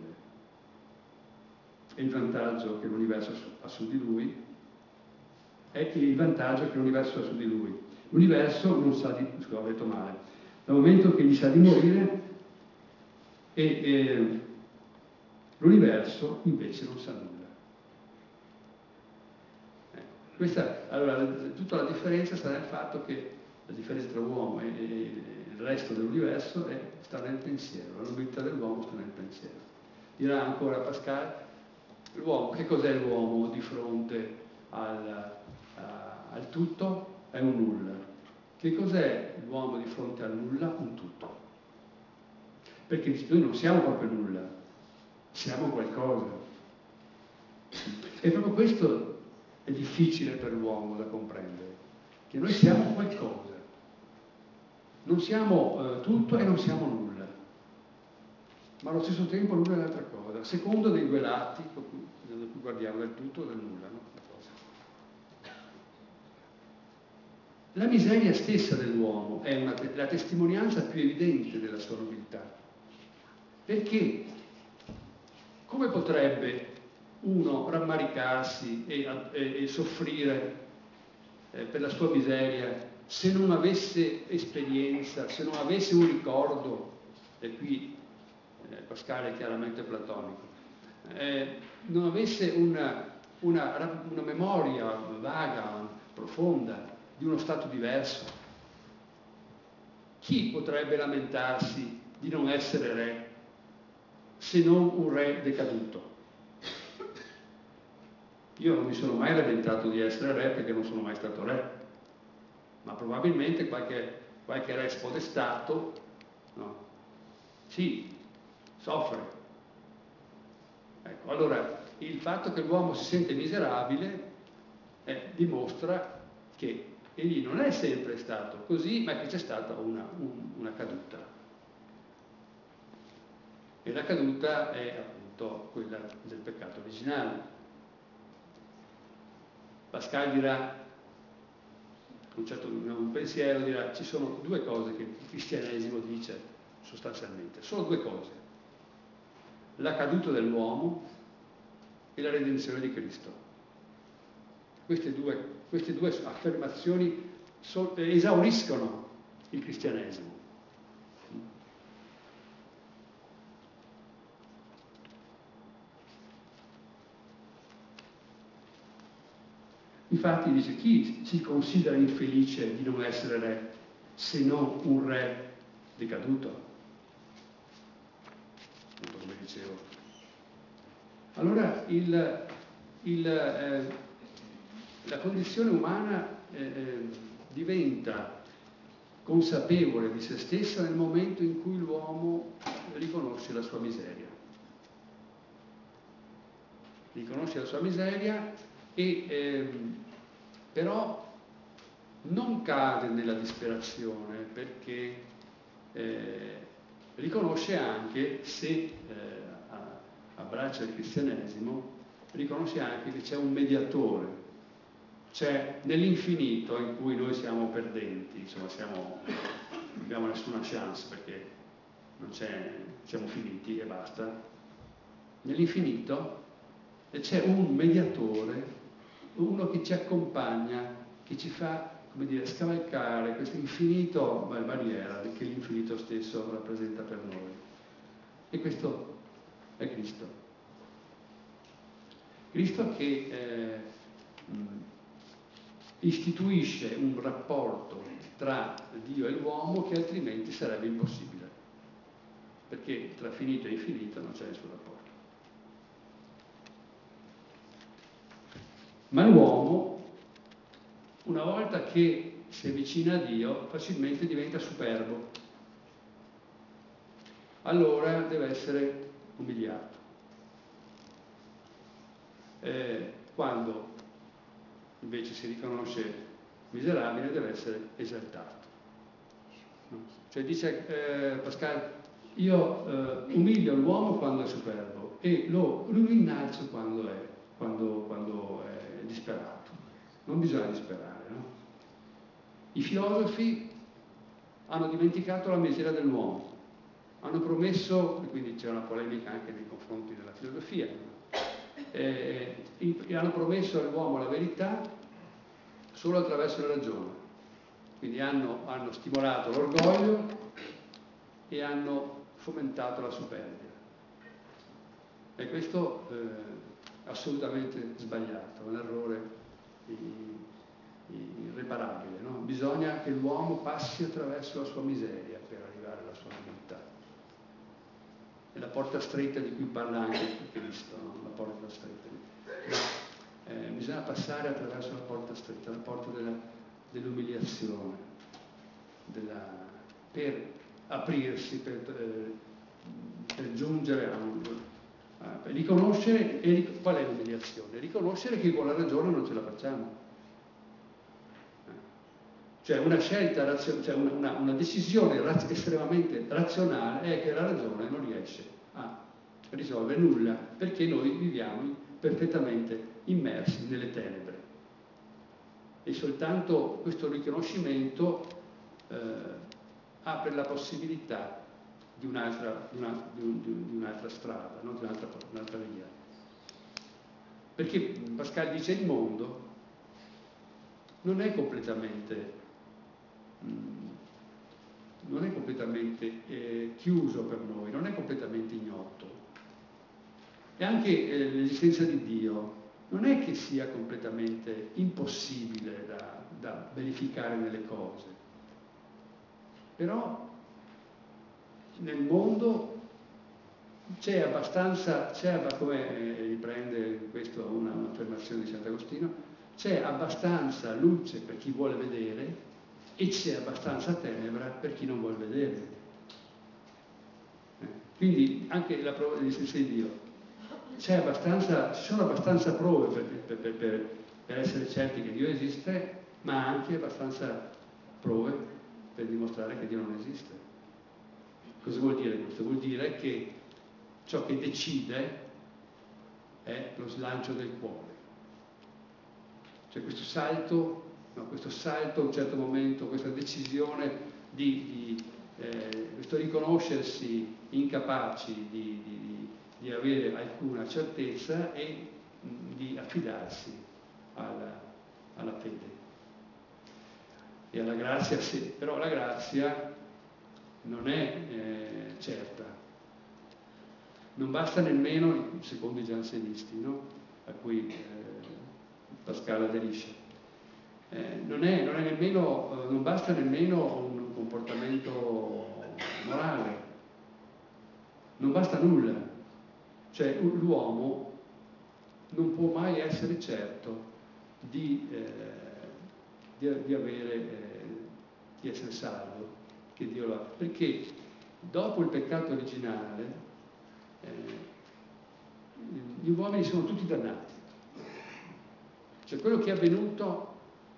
E il vantaggio che l'universo ha su di lui è che il vantaggio che l'universo ha su di lui. L'universo non sa di... scusa, ho detto male. Dal momento che gli sa di morire, e eh, l'universo invece non sa nulla. Eh, questa, allora, tutta la differenza sta nel fatto che la differenza tra l'uomo e, e il resto dell'universo è, sta nel pensiero, la nobiltà dell'uomo sta nel pensiero. Dirà ancora Pascal, l'uomo, che cos'è l'uomo di fronte al, a, al tutto? È un nulla. Che cos'è l'uomo di fronte al nulla? Un tutto. Perché noi non siamo proprio nulla, siamo qualcosa. E proprio questo è difficile per l'uomo da comprendere, che noi siamo qualcosa. Non siamo eh, tutto e non siamo nulla, ma allo stesso tempo nulla è un'altra cosa, a secondo dei due lati da cui guardiamo, del tutto o del nulla, no? La miseria stessa dell'uomo è una, la testimonianza più evidente della sua nobiltà. Perché come potrebbe uno rammaricarsi e, e, e soffrire eh, per la sua miseria se non avesse esperienza, se non avesse un ricordo? E qui eh, Pascal è chiaramente platonico, eh, non avesse una, una, una memoria vaga, profonda di uno stato diverso. Chi potrebbe lamentarsi di non essere re se non un re decaduto? Io non mi sono mai lamentato di essere re perché non sono mai stato re, ma probabilmente qualche, qualche re spodestato, no? Sì, soffre. Ecco, allora il fatto che l'uomo si sente miserabile eh, dimostra che egli non è sempre stato così, ma che c'è stata una, un, una caduta. E la caduta è appunto quella del peccato originale. Pascal dirà, un certo un pensiero dirà, ci sono due cose che il cristianesimo dice sostanzialmente, solo due cose: la caduta dell'uomo e la redenzione di Cristo. Queste due, queste due affermazioni so, esauriscono il cristianesimo. Infatti dice, chi si considera infelice di non essere re se non un re decaduto? Come dicevo. Allora il, il, eh, la condizione umana eh, eh, diventa consapevole di se stessa nel momento in cui l'uomo riconosce la sua miseria. Riconosce la sua miseria e ehm, però non cade nella disperazione, perché eh, riconosce anche, se eh, abbraccia il cristianesimo, riconosce anche che c'è un mediatore, c'è nell'infinito in cui noi siamo perdenti, insomma siamo, non abbiamo nessuna chance perché non c'è, siamo finiti e basta. Nell'infinito c'è un mediatore, uno che ci accompagna, che ci fa, come dire, scavalcare questa infinita barriera che l'infinito stesso rappresenta per noi. E questo è Cristo. Cristo che eh, istituisce un rapporto tra Dio e l'uomo che altrimenti sarebbe impossibile, perché tra finito e infinito non c'è nessun rapporto. Ma l'uomo, una volta che si avvicina a Dio, facilmente diventa superbo. Allora deve essere umiliato. eh, quando invece si riconosce miserabile deve essere esaltato. No? Cioè dice eh, Pascal, io eh, umilio l'uomo quando è superbo e lo, lo innalzo quando è, quando, quando è disperato. Non bisogna disperare, no? I filosofi hanno dimenticato la miseria dell'uomo, hanno promesso, e quindi c'è una polemica anche nei confronti della filosofia, eh, e hanno promesso all'uomo la verità solo attraverso la ragione. Quindi hanno, hanno stimolato l'orgoglio e hanno fomentato la superbia. E questo è assolutamente sbagliato, è un errore irreparabile, no? Bisogna che l'uomo passi attraverso la sua miseria per arrivare alla sua nobiltà. È la porta stretta di cui parla anche Cristo, no? La porta stretta. Ma, eh, bisogna passare attraverso la porta stretta, la porta della, dell'umiliazione, della, per aprirsi, per, eh, per giungere a un... a riconoscere, e, qual è l'umiliazione? Riconoscere che con la ragione non ce la facciamo. Cioè una scelta, cioè una, una, una decisione raz- estremamente razionale è che la ragione non riesce a risolvere nulla, perché noi viviamo perfettamente immersi nelle tenebre. E soltanto questo riconoscimento eh, apre la possibilità di un'altra, di una, di un, di un'altra strada, no? Di un'altra, un'altra via. Perché Pascal dice il mondo non è completamente non è completamente eh, chiuso per noi, non è completamente ignoto. E anche eh, l'esistenza di Dio non è che sia completamente impossibile da, da verificare nelle cose. Però nel mondo c'è abbastanza, c'è, come eh, riprende questo una, un'affermazione di Sant'Agostino, c'è abbastanza luce per chi vuole vedere e c'è abbastanza tenebra per chi non vuole vedere. Eh, quindi anche la prova dell'esistenza di Dio, c'è abbastanza, ci sono abbastanza prove per, per, per, per essere certi che Dio esiste, ma anche abbastanza prove per dimostrare che Dio non esiste. Cosa vuol dire questo? Vuol dire che ciò che decide è lo slancio del cuore. Cioè questo salto No, questo salto a un certo momento, questa decisione di, di eh, questo riconoscersi incapaci di, di, di avere alcuna certezza e mh, di affidarsi alla, alla fede e alla grazia, sì, però la grazia non è eh, certa, non basta nemmeno, secondo i giansenisti, no? A cui eh, Pascal aderisce. Eh, non, è, non, è nemmeno, non basta nemmeno un comportamento morale, non basta nulla. Cioè l'uomo non può mai essere certo di, eh, di, di avere eh, di essere salvo, che Dio lo ha. Perché dopo il peccato originale eh, gli uomini sono tutti dannati. Cioè quello che è avvenuto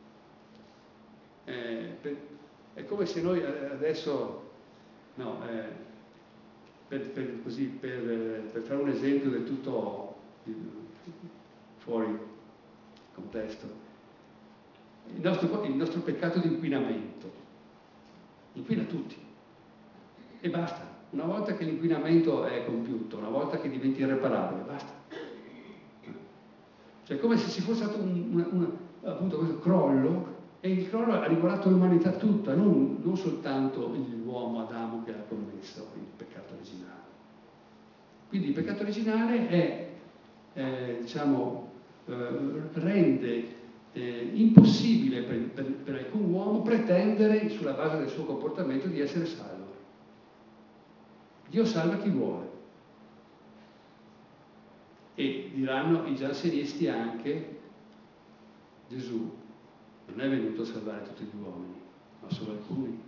Eh, per, è come se noi adesso, no, eh, per, per, così, per, per fare un esempio del tutto fuori contesto, il nostro, il nostro peccato di inquinamento inquina tutti e basta. Una volta che l'inquinamento è compiuto, una volta che diventi irreparabile, basta. Cioè è come se ci fosse stato un, una, una, appunto questo crollo. E il crollo ha riguardato l'umanità tutta, non, non soltanto l'uomo Adamo che ha commesso il peccato originale. Quindi il peccato originale è, eh, diciamo, eh, rende eh, impossibile per, per, per alcun uomo pretendere, sulla base del suo comportamento, di essere salvo. Dio salva chi vuole. E diranno i giansenisti anche, Gesù non è venuto a salvare tutti gli uomini, ma solo alcuni.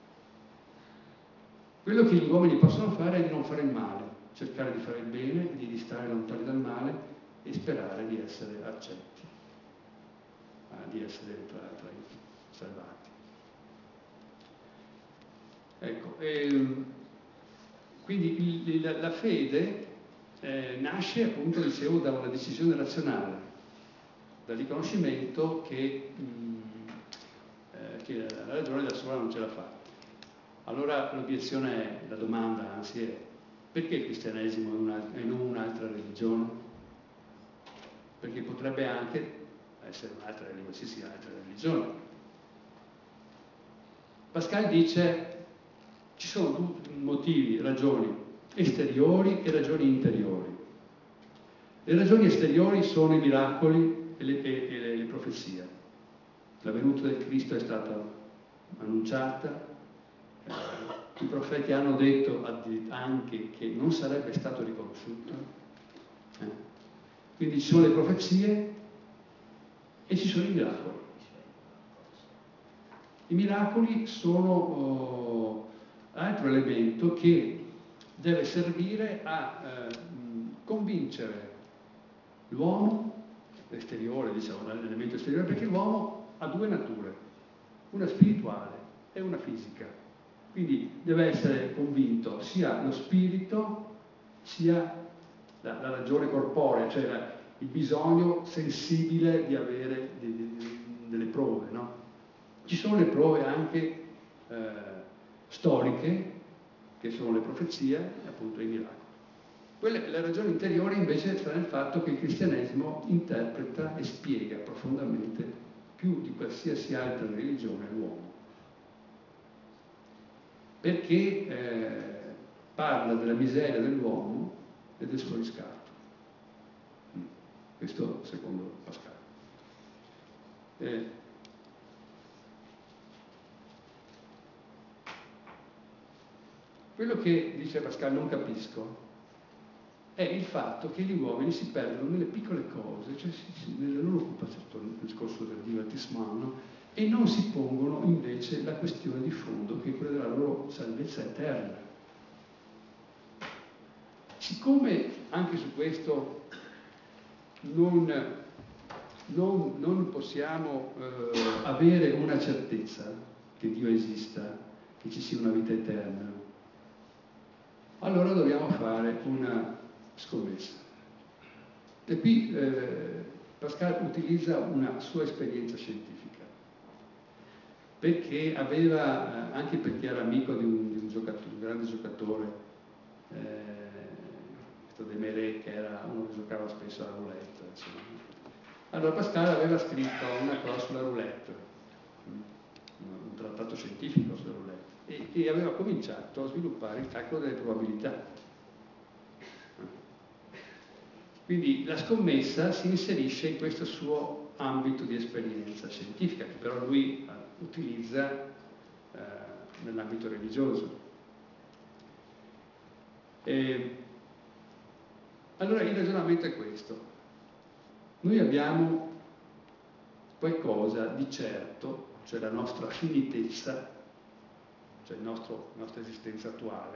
Quello che gli uomini possono fare è di non fare il male, cercare di fare il bene, di stare lontani dal male e sperare di essere accetti, eh, di essere tra, tra i salvati. Ecco, ehm, quindi il, la, la fede eh, nasce appunto, dicevo, da una decisione razionale, dal riconoscimento che, mh, eh, che la ragione da sola non ce la fa. Allora l'obiezione è, la domanda anzi è, perché il cristianesimo e non un'altra religione? Perché potrebbe anche essere un'altra religione, sì, sì, un'altra religione. Pascal dice ci sono due motivi, ragioni esteriori e ragioni interiori. Le ragioni esteriori sono i miracoli e le, e, e le, le profezie. La venuta del Cristo è stata annunciata, eh, i profeti hanno detto anche che non sarebbe stato riconosciuto. Eh. Quindi ci sono le profezie e ci sono i miracoli. I miracoli sono oh, altro elemento che deve servire a eh, convincere l'uomo, l'esteriore, diciamo, l'elemento esteriore, perché l'uomo ha due nature, una spirituale e una fisica. Quindi deve essere convinto sia lo spirito sia la, la ragione corporea, cioè la, il bisogno sensibile di avere di, di, delle prove, no? Ci sono le prove anche eh, storiche, che sono le profezie e appunto i miracoli. Quelle, le ragioni interiori invece sta nel fatto che il cristianesimo interpreta e spiega profondamente più di qualsiasi altra religione l'uomo. Perché eh, parla della miseria dell'uomo e del suo riscatto. Questo secondo Pascal. Eh, quello che dice Pascal non capisco è il fatto che gli uomini si perdono nelle piccole cose, cioè nelle loro occupazioni, nel discorso del divertissement, e non si pongono invece la questione di fondo, che è quella della loro salvezza eterna. Siccome anche su questo non, non, non possiamo eh, avere una certezza che Dio esista, che ci sia una vita eterna, allora dobbiamo fare una scommessa. E qui eh, Pascal utilizza una sua esperienza scientifica, perché aveva, anche perché era amico di un, di un, giocatore, un grande giocatore, eh, questo Desmarais, che era uno che giocava spesso alla roulette, insomma. Allora Pascal aveva scritto una cosa sulla roulette, un trattato scientifico sulla roulette, e, e aveva cominciato a sviluppare il calcolo delle probabilità. Quindi la scommessa si inserisce in questo suo ambito di esperienza scientifica, che però lui eh, utilizza eh, nell'ambito religioso. E, allora il ragionamento è questo. Noi abbiamo qualcosa di certo, cioè la nostra finitezza, cioè il nostro, la nostra esistenza attuale,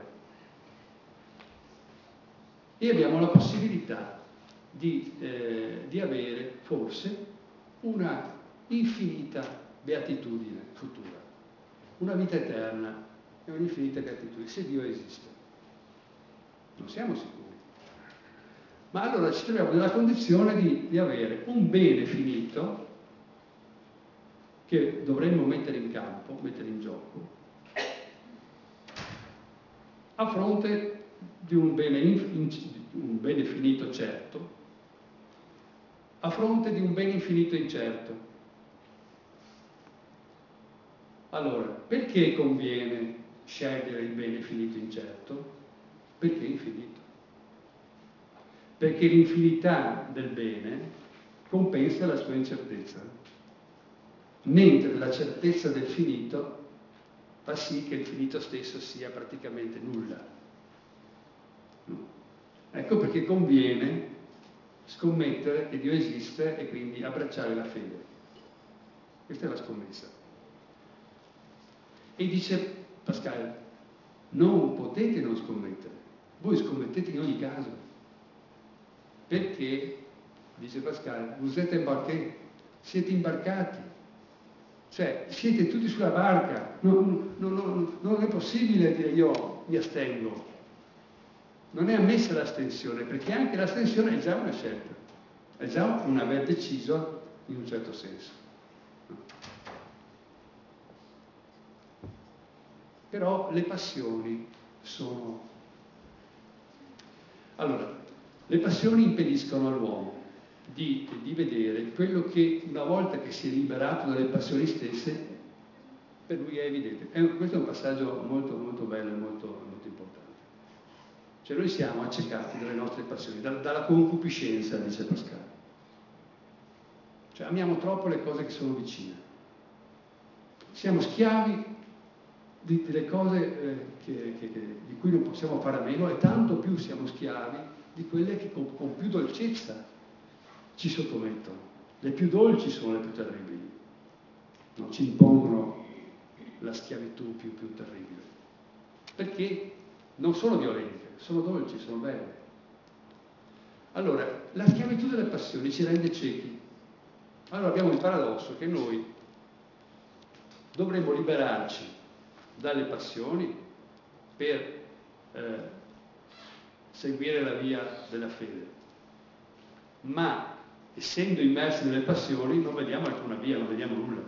e abbiamo la possibilità Di, eh, di avere forse una infinita beatitudine futura, una vita eterna e un'infinita beatitudine, se Dio esiste. Non siamo sicuri. Ma allora ci troviamo nella condizione di, di avere un bene finito che dovremmo mettere in campo, mettere in gioco, a fronte di un bene, in, un bene finito certo, a fronte di un bene infinito incerto. Allora, perché conviene scegliere il bene finito incerto? Perché è infinito. Perché l'infinità del bene compensa la sua incertezza, mentre la certezza del finito fa sì che il finito stesso sia praticamente nulla. Ecco perché conviene scommettere che Dio esiste e quindi abbracciare la fede. Questa è la scommessa. E dice Pascal, non potete non scommettere, voi scommettete in ogni caso, perché dice Pascal, vous êtes embarqués, siete imbarcati, cioè siete tutti sulla barca, non, non, non, non è possibile dire io mi astengo, non è ammessa l'astensione, perché anche l'astensione è già una scelta, è già un aver deciso in un certo senso. Però le passioni sono... Allora, le passioni impediscono all'uomo di, di vedere quello che una volta che si è liberato dalle passioni stesse, per lui è evidente. È, questo è un passaggio molto, molto bello e molto, molto importante. Cioè noi siamo accecati dalle nostre passioni, da, dalla concupiscenza, dice Pascal. Cioè amiamo troppo le cose che sono vicine. Siamo schiavi di, delle cose eh, che, che, che, di cui non possiamo fare a meno, e tanto più siamo schiavi di quelle che con, con più dolcezza ci sottomettono. Le più dolci sono le più terribili, no? Ci impongono la schiavitù più, più terribile, perché non sono violente, sono dolci, sono belle. Allora, la schiavitù delle passioni ci rende ciechi. Allora abbiamo il paradosso che noi dovremmo liberarci dalle passioni per eh, seguire la via della fede, ma essendo immersi nelle passioni non vediamo alcuna via, non vediamo nulla,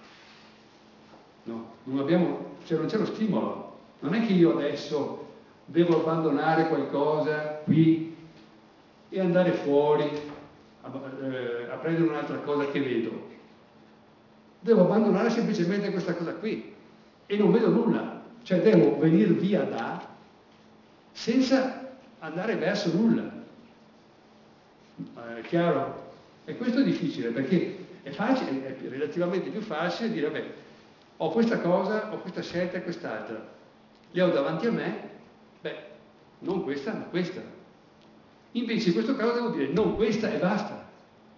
no, non abbiamo, cioè non c'è lo stimolo. Non è che io adesso devo abbandonare qualcosa qui e andare fuori a, eh, a prendere un'altra cosa che vedo. Devo abbandonare semplicemente questa cosa qui e non vedo nulla, cioè devo venire via da senza andare verso nulla. È chiaro? E questo è difficile, perché è facile, è relativamente più facile dire vabbè, ho questa cosa, ho questa scelta e quest'altra, le ho davanti a me, beh, non questa ma questa. Invece in questo caso devo dire non questa e basta,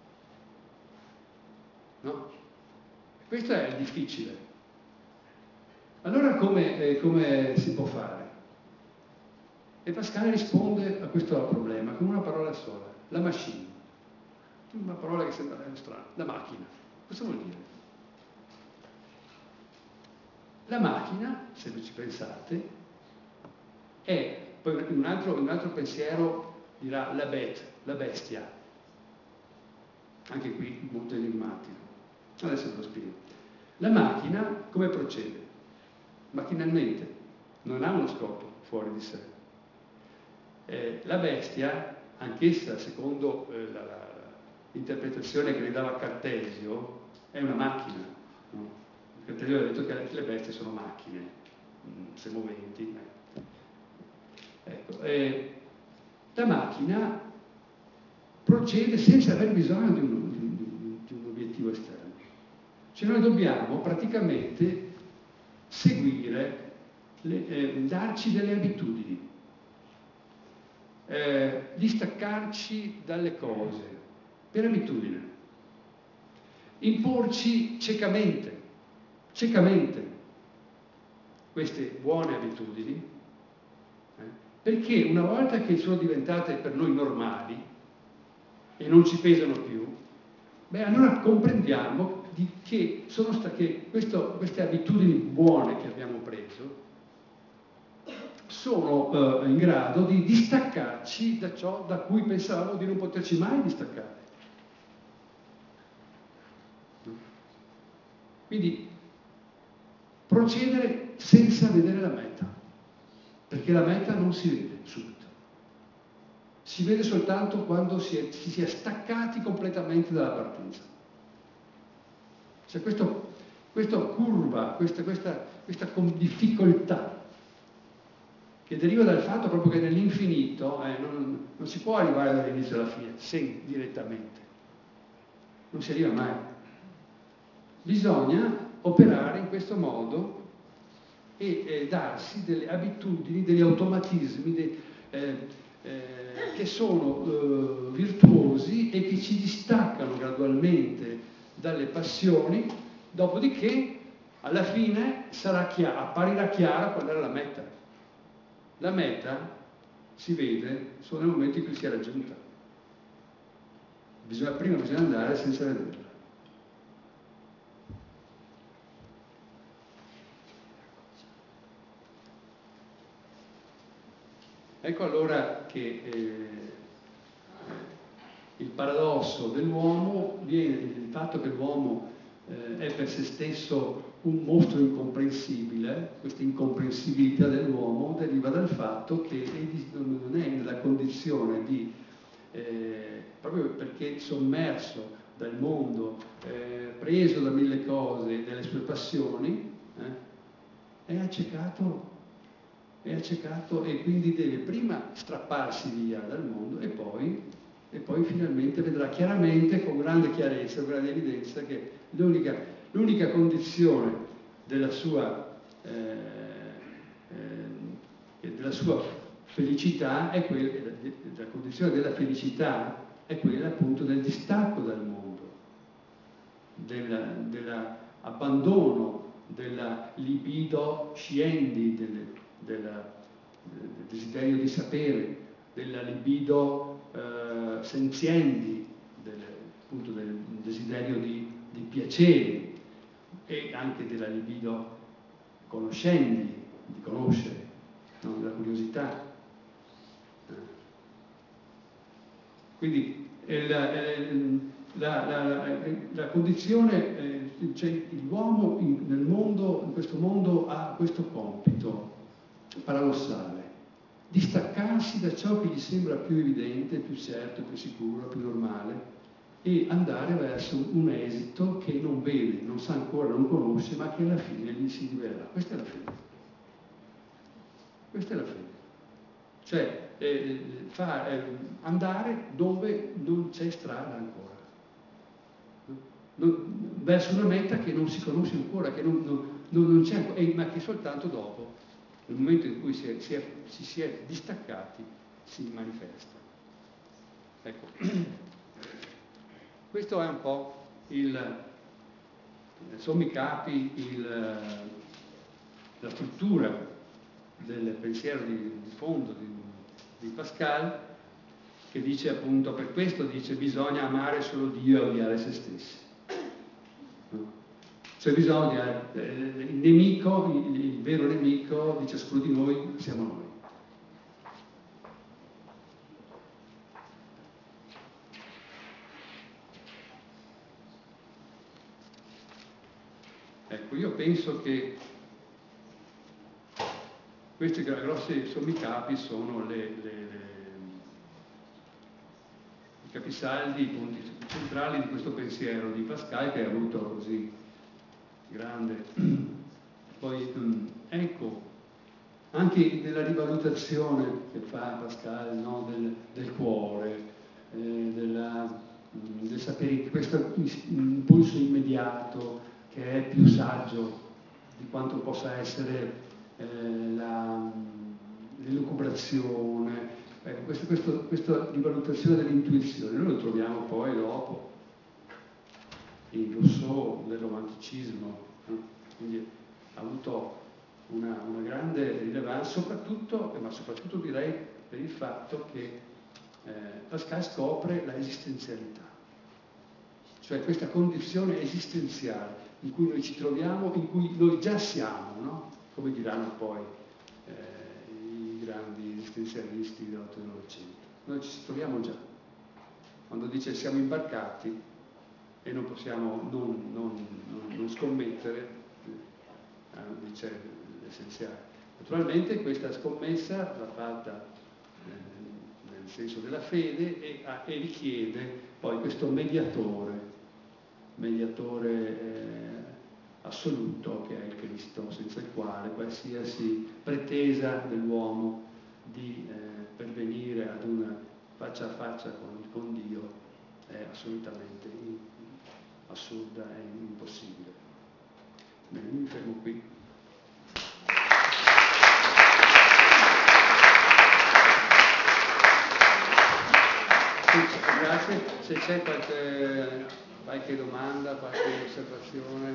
no? Questo è il difficile. Allora come, eh, come si può fare? E Pascal risponde a questo problema con una parola sola, la machine. Una parola che sembra strana, la macchina. Cosa vuol dire? La macchina, se ci pensate, è, poi un altro, un altro pensiero dirà la bête, la bestia. Anche qui molto enigmatico. Adesso ve lo spiego. La macchina come procede? Macchinalmente, non ha uno scopo fuori di sé. Eh, la bestia, anch'essa secondo eh, la, la, l'interpretazione che ne dava Cartesio, è una macchina, no? Cartesio ha detto che le bestie sono macchine, mh, se moventi. Ecco, eh, la macchina procede senza aver bisogno di un, di, di un obiettivo esterno. Cioè noi dobbiamo praticamente seguire, le, eh, darci delle abitudini, eh, distaccarci dalle cose per abitudine, imporci ciecamente, ciecamente queste buone abitudini, eh, perché una volta che sono diventate per noi normali e non ci pesano più, beh allora comprendiamo di che, sono sta, che questo, queste abitudini buone che abbiamo preso sono eh, in grado di distaccarci da ciò da cui pensavamo di non poterci mai distaccare. Quindi procedere senza vedere la meta, perché la meta non si vede subito, si vede soltanto quando si è, si è staccati completamente dalla partenza. C'è questo, questa curva, questa, questa, questa difficoltà che deriva dal fatto proprio che nell'infinito eh, non, non si può arrivare dall'inizio alla fine, sen, direttamente. Non si arriva mai. Bisogna operare in questo modo e eh, darsi delle abitudini, degli automatismi de, eh, eh, che sono eh, virtuosi e che ci distaccano gradualmente dalle passioni, dopodiché alla fine sarà chiaro, apparirà chiara qual era la meta. La meta si vede solo nel momento in cui si è raggiunta. bisogna, prima bisogna andare senza vederla. Ecco allora che eh, il paradosso dell'uomo viene, il fatto che l'uomo eh, è per se stesso un mostro incomprensibile, questa incomprensibilità dell'uomo deriva dal fatto che non è nella condizione di, eh, proprio perché sommerso dal mondo, eh, preso da mille cose, dalle sue passioni, eh, è accecato è accecato e quindi deve prima strapparsi via dal mondo e poi, e poi finalmente vedrà chiaramente, con grande chiarezza, con grande evidenza, che l'unica, l'unica condizione della sua, eh, eh, della sua felicità è quella, la condizione della felicità è quella appunto del distacco dal mondo, dell'abbandono della libido sciendi, delle, Della, del desiderio di sapere, della libido eh, senziendi, del, appunto del desiderio di, di piacere e anche della libido conoscendi, di conoscere, no? Della curiosità. Quindi eh, la, la, la, la, la condizione, eh, cioè l'uomo nel mondo, in questo mondo ha questo compito paradossale, distaccarsi da ciò che gli sembra più evidente, più certo, più sicuro, più normale e andare verso un esito che non vede, non sa ancora, non conosce, ma che alla fine gli si rivelerà. Questa è la fede. Questa è la fede. Cioè eh, fa, eh, andare dove non c'è strada ancora, non, verso una meta che non si conosce ancora, che non, non, non c'è ancora, ma che soltanto dopo, nel momento in cui si è, si, è, si, si è distaccati, si manifesta. Ecco, questo è un po' il, sommi capi, il, la struttura del pensiero di, di fondo di, di Pascal, che dice appunto, per questo dice, bisogna amare solo Dio e odiare se stessi. Cioè bisogna, il nemico, il, il vero nemico di ciascuno di noi siamo noi. Ecco, io penso che questi grossi sommi capi sono le, le, le, i capisaldi, i punti centrali di questo pensiero di Pascal, che ha avuto così grande. Poi ecco, anche nella rivalutazione che fa Pascal, no, del, del cuore, eh, della, del sapere, questo impulso immediato che è più saggio di quanto possa essere eh, la, l'elucubrazione, ecco, questo, questo, questa rivalutazione dell'intuizione noi lo troviamo poi dopo in Rousseau, nel romanticismo, no? Quindi ha avuto una, una grande rilevanza, soprattutto, ma soprattutto direi per il fatto che eh, Pascal scopre la esistenzialità, cioè questa condizione esistenziale in cui noi ci troviamo, in cui noi già siamo, no? Come diranno poi eh, i grandi esistenzialisti dell'Ottocento e Novecento. Noi ci troviamo già. Quando dice siamo imbarcati e non possiamo non, non, non, non scommettere, eh, dice l'essenziale. Naturalmente questa scommessa va fatta eh, nel senso della fede e, e richiede poi questo mediatore, mediatore eh, assoluto che è il Cristo, senza il quale qualsiasi pretesa dell'uomo di eh, pervenire ad una faccia a faccia con, con Dio è assolutamente assurda e impossibile. Bene, mi fermo qui. Grazie, se c'è qualche, qualche domanda, qualche osservazione.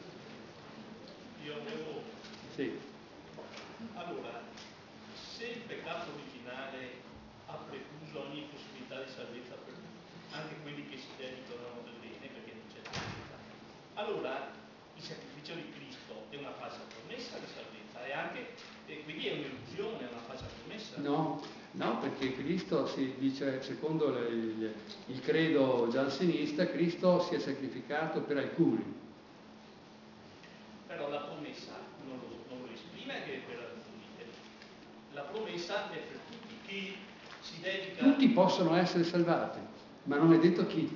Io avevo... Sì. Allora, se il peccato originale ha precluso ogni possibilità di salvezza per tutti, anche quelli che si dedicano del bene, perché non c'è salvezza. Allora, il sacrificio di Cristo è una falsa promessa di salvezza, e anche, e quindi è un'illusione, è una falsa promessa. No, no, perché Cristo si dice, secondo le, il, il credo giansenista, Cristo si è sacrificato per alcuni. Però la promessa non lo, non lo esprime che è per alcuni, la promessa è per tutti. Chi si dedica... Tutti possono essere salvati, ma non è detto chi.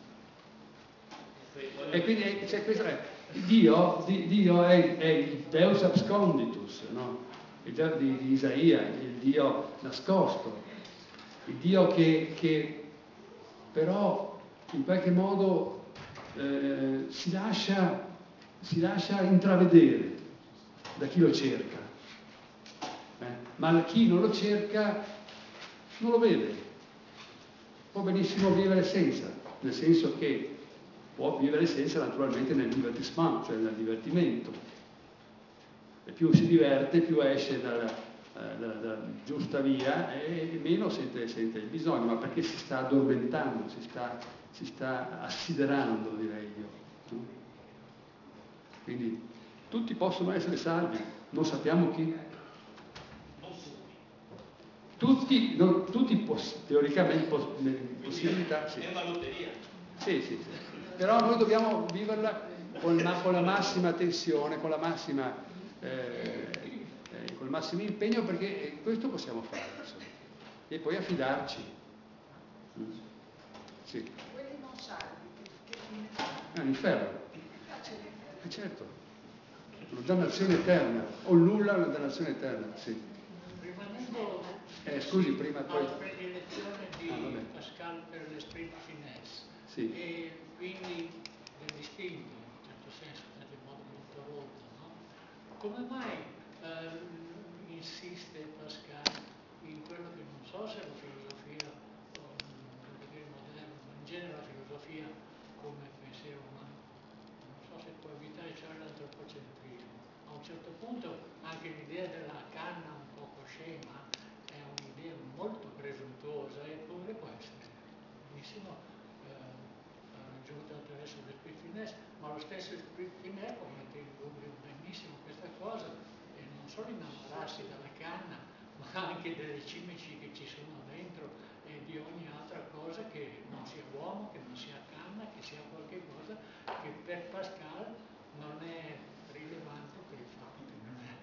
E quindi c'è questo, è, Dio, Dio è, è il Deus absconditus, no? Il Dio di, di Isaia, il Dio nascosto, il Dio che, che però in qualche modo eh, si lascia, si lascia intravedere da chi lo cerca, eh? Ma chi non lo cerca non lo vede, può benissimo vivere senza, nel senso che può vivere senza naturalmente nel divertissement, cioè nel divertimento, e più si diverte, più esce dalla, dalla, dalla giusta via e meno sente, sente il bisogno, ma perché si sta addormentando, si sta, si sta assiderando, direi io. Quindi tutti possono essere salvi, non sappiamo chi. Tutti, non, tutti poss- teoricamente poss- possibilità, sì. È una lotteria. Sì, sì, sì. Però noi dobbiamo viverla con, ma, con la massima tensione, con la massima eh, eh, con il massimo impegno, perché questo possiamo fare, insomma. E poi affidarci. Mm. Sì. Quelli non salvi, che fine fanno? Ah, l'inferno. Eh, certo. Una dannazione eterna, o nulla, una dannazione eterna, sì. Rimanendo Eh, scusi, prima poi... alla predilezione di ah, Pascal per l'esprit finesse, sì. E quindi del distinto, in un certo senso, in modo molto rotto, no? Come mai eh, insiste Pascal in quello che non so se è la filosofia eh, moderna, ma in genere la filosofia come pensiero umano, non so se può evitare, cioè l'antropocentrismo. A un certo punto anche l'idea della canna un poco scema è un'idea molto presuntuosa, eppure può essere benissimo raggiunta attraverso l'esprit finesse, ma lo stesso esprit finesse può mettere in dubbio benissimo questa cosa e non solo innamorarsi della canna, ma anche delle cimici che ci sono dentro e di ogni altra cosa che non sia uomo, che non sia canna, che sia qualche cosa che per Pascal non è rilevante per il fatto che non è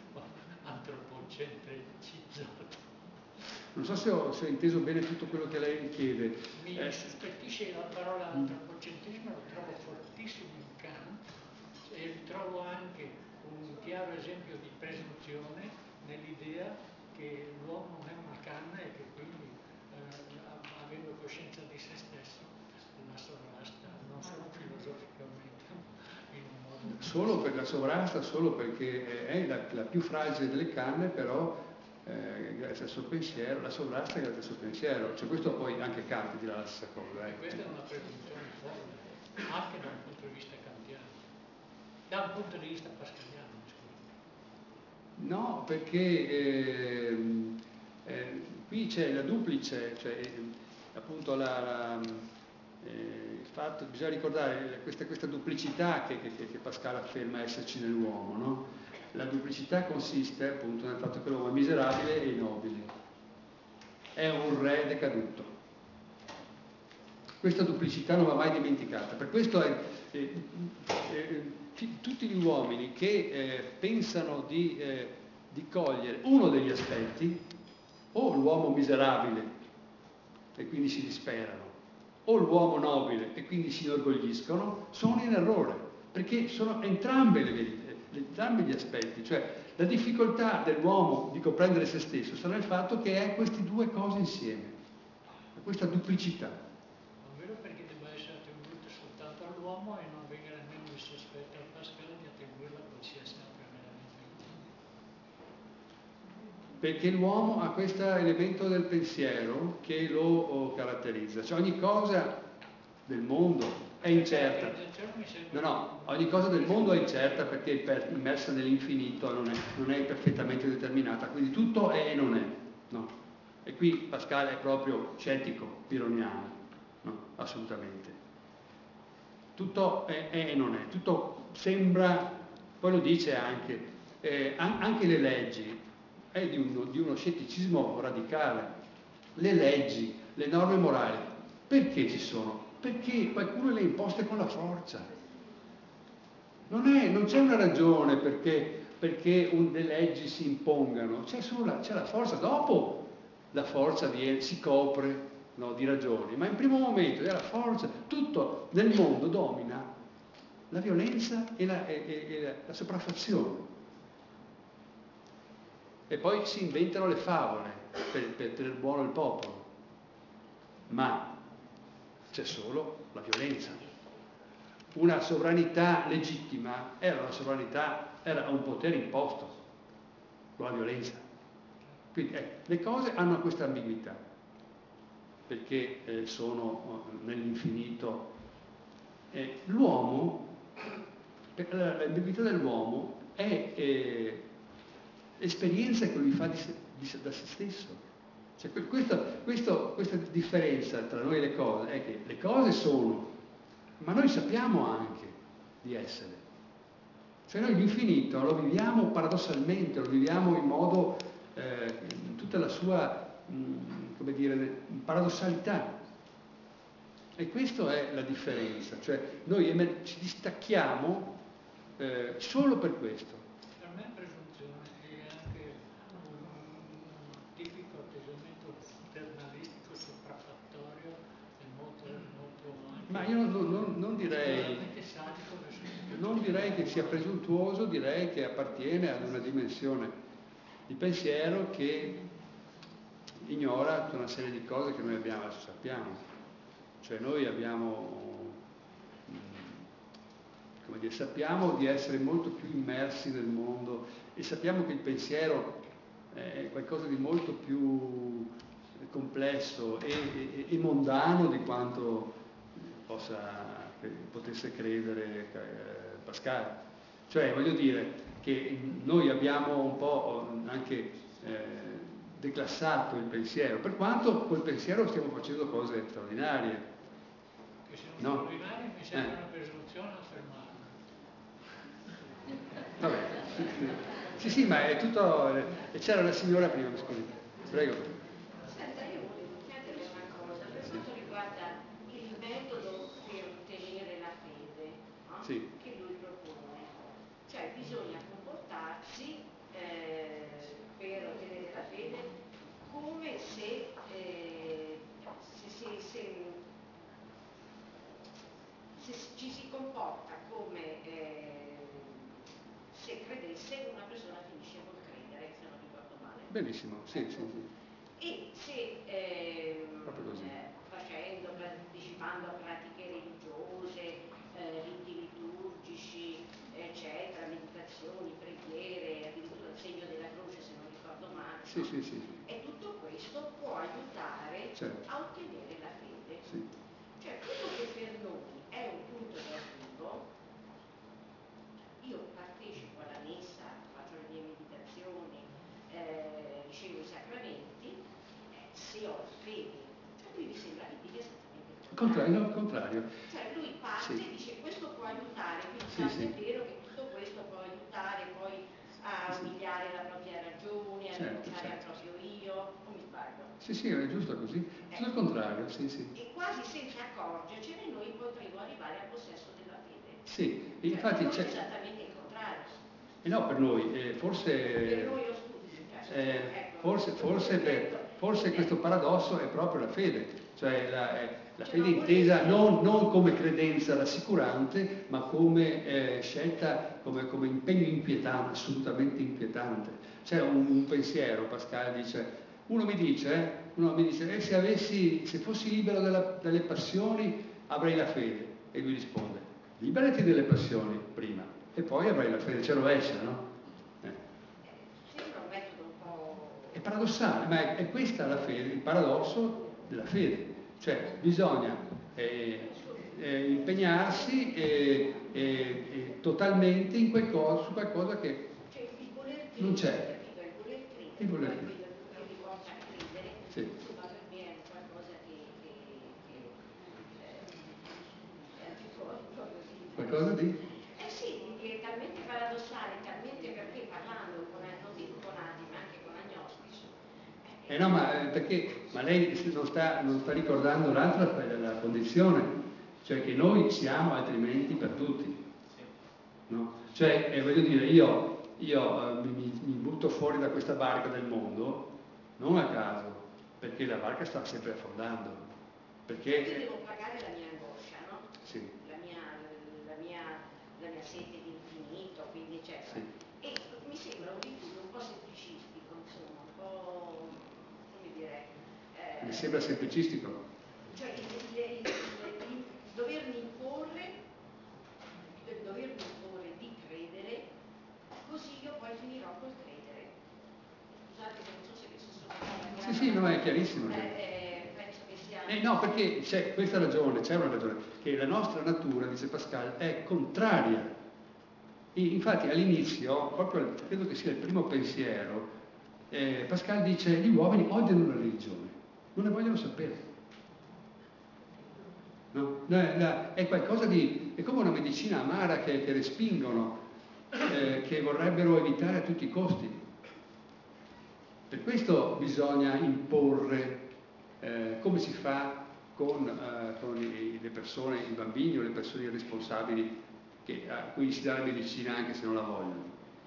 antropocentricizzato. Non so se ho, se ho inteso bene tutto quello che lei chiede. Mi Eh. sospettisce la parola antropocentrismo, lo trovo fortissimo in Kant e trovo anche un chiaro esempio di presunzione nell'idea che l'uomo non è una canna e che quindi eh, avendo coscienza di se stesso la sovrasta, non solo filosoficamente, in un modo... Solo per la sovrasta, solo perché è la, la più fragile delle canne, però Eh, grazie al suo pensiero, la sovrasta grazie al suo pensiero, cioè questo poi anche Kant dirà la stessa cosa. E Eh. questa è una presunzione folle, anche da un punto di vista kantiano, da un punto di vista pascaliano, scusa. No, perché eh, eh, qui c'è la duplice, cioè eh, appunto la, la, eh, il fatto, bisogna ricordare questa, questa duplicità che, che, che Pascal afferma esserci nell'uomo, no? La duplicità consiste appunto nel fatto che l'uomo è miserabile e nobile, è un re decaduto. Questa duplicità non va mai dimenticata, per questo è, eh, eh, tutti gli uomini che eh, pensano di, eh, di cogliere uno degli aspetti, o l'uomo miserabile e quindi si disperano, o l'uomo nobile e quindi si inorgogliscono, sono in errore, perché sono entrambe le verità. Entrambi gli aspetti, cioè la difficoltà dell'uomo di comprendere se stesso sta nel fatto che è queste due cose insieme, questa duplicità. Non vero perché debba essere attribuita soltanto all'uomo e non venga nemmeno il sospetto a Pascal di attribuirla a qualsiasi altra veramente. Perché l'uomo ha questo elemento del pensiero che lo caratterizza, cioè ogni cosa del mondo è incerta. No, no, ogni cosa del mondo è incerta perché è immersa nell'infinito, non è, non è perfettamente determinata, quindi tutto è e non è. No. E qui Pascal è proprio scettico, pironiano. no, assolutamente. Tutto è e non è, tutto sembra, poi lo dice anche, eh, anche le leggi, è di uno, di uno scetticismo radicale. Le leggi, le norme morali, perché ci sono? Perché qualcuno le ha imposte con la forza. Non, è, non c'è una ragione perché, perché un, le leggi si impongano, c'è solo la, c'è la forza. Dopo la forza viene, si copre, no, di ragioni, ma in primo momento è la forza. Tutto nel mondo domina la violenza e la, e, e, e la, la sopraffazione. E poi si inventano le favole per, per tenere buono il popolo, ma c'è solo la violenza. Una sovranità legittima era una sovranità, era un potere imposto, la violenza. Quindi eh, le cose hanno questa ambiguità, perché eh, sono eh, nell'infinito. Eh, l'uomo, l'ambiguità dell'uomo è eh, l'esperienza che lui fa di se, di, da se stesso. Cioè, questo, questo, questa differenza tra noi e le cose è che le cose sono, ma noi sappiamo anche di essere. Cioè noi l'infinito lo viviamo paradossalmente, lo viviamo in modo, eh, in tutta la sua, mh, come dire, paradossalità. E questa è la differenza, cioè noi ci distacchiamo eh, solo per questo. Per me presunzione è anche un tipico atteggiamento paternalistico, sopraffattorio e molto, molto anche. Ma io non, non, non direi non direi che sia presuntuoso, direi che appartiene ad una dimensione di pensiero che ignora tutta una serie di cose che noi abbiamo, adesso sappiamo. Cioè noi abbiamo, come dire, sappiamo di essere molto più immersi nel mondo e sappiamo che il pensiero è qualcosa di molto più complesso e, e, e mondano di quanto possa, potesse credere Pascal. Cioè voglio dire che noi abbiamo un po' anche eh, declassato il pensiero, per quanto col pensiero stiamo facendo cose straordinarie. Che se no? non straordinarie mi sembra eh. una presunzione a fermarla. Vabbè, sì, sì, ma è tutto. E c'era la signora prima, mi scusi. Prego. Senta, io volevo chiedere una cosa, per quanto riguarda il metodo per ottenere la fede, no? Sì. Che lui propone. Cioè bisogna comportarsi eh, per ottenere la fede come se, eh, se, se, se, se ci si comporta come eh, se credesse una persona finisce col credere, se non ricordo male. Benissimo, sì, sì, sì. E se ehm, così. eh, facendo, partecipando a pratiche religiose, eh, riti liturgici, eccetera, meditazioni, preghiere, addirittura il segno della croce se non ricordo male, sì, no? sì, sì. E tutto questo può aiutare certo. a ottenere la fede. Sì. Cioè quello che per noi è un punto di arrivo, io partecipo alla messa, faccio le mie meditazioni, eh, ricevo i sacramenti, eh, se ho fede, cioè lui mi sembra di dire esattamente il contrario. contrario. No, il contrario. Cioè lui parte sì. e dice questo può aiutare, quindi sì, tanto sì. è vero che tutto questo può aiutare poi a sì. umiliare la propria ragione, a certo, rinunciare certo. al proprio io, o mi sbaglio? Sì, sì, è giusto così. Tutto il contrario, sì, sì. E quasi senza accorgercene noi potremo arrivare al possesso della fede. Sì, cioè, infatti per noi c'è. è esattamente il contrario. E no, per noi, eh, forse. Per noi lo studio, cioè, eh, ecco, forse, forse, per, forse questo paradosso è proprio la fede, cioè la, eh, la fede intesa non, non come credenza rassicurante, ma come eh, scelta, come, come impegno inquietante, assolutamente inquietante. C'è un, un pensiero, Pascal dice, uno mi dice, uno mi dice eh, se, avessi, se fossi libero della, dalle passioni avrei la fede. E lui risponde, liberati delle passioni prima e poi avrai la fede, ce lo esce, no? Sembra un metodo un po'. È paradossale, ma è, è questa la fede, il paradosso della fede. Cioè bisogna eh, eh, impegnarsi eh, eh, eh, totalmente in qualcosa, su qualcosa che cioè, il voler non c'è. capito? Il voler credere, Il voler poi credere. quello che riporta a credere, Sì. insomma per me è qualcosa che, che, che qualcosa di... Eh sì, è talmente paradossale, talmente, perché parlando con, non dico con Adi, ma anche con agnostici. Eh no, ma eh, perché? Ma lei non sta, non sta ricordando l'altra la condizione, cioè che noi siamo altrimenti per tutti. No? Cioè, eh, voglio dire, io, io eh, mi, mi butto fuori da questa barca del mondo, non a caso, perché la barca sta sempre affondando. Perché... Io devo pagare la mia angoscia, no? Sì. La mia, la mia, la mia sete di infinito, quindi eccetera. Sì. E mi sembra un rituale un po' semplicistico, insomma, un po', come dire... Eh, Mi sembra semplicistico. Cioè, il, il, il, il, il dovermi imporre, il dovermi imporre di credere, così io poi finirò col credere. Scusate che non so se ci sono... Sì, sì, no, è chiarissimo. Eh, eh, penso che sia... Eh no, perché c'è questa ragione, c'è una ragione, che la nostra natura, dice Pascal, è contraria. E infatti all'inizio, proprio credo che sia il primo pensiero, eh, Pascal dice gli uomini odiano la religione, non ne vogliono sapere. No? È qualcosa di... è come una medicina amara che, che respingono, eh, che vorrebbero evitare a tutti i costi. Per questo bisogna imporre, eh, come si fa con, eh, con i, le persone, i bambini o le persone irresponsabili che, a cui si dà la medicina anche se non la vogliono.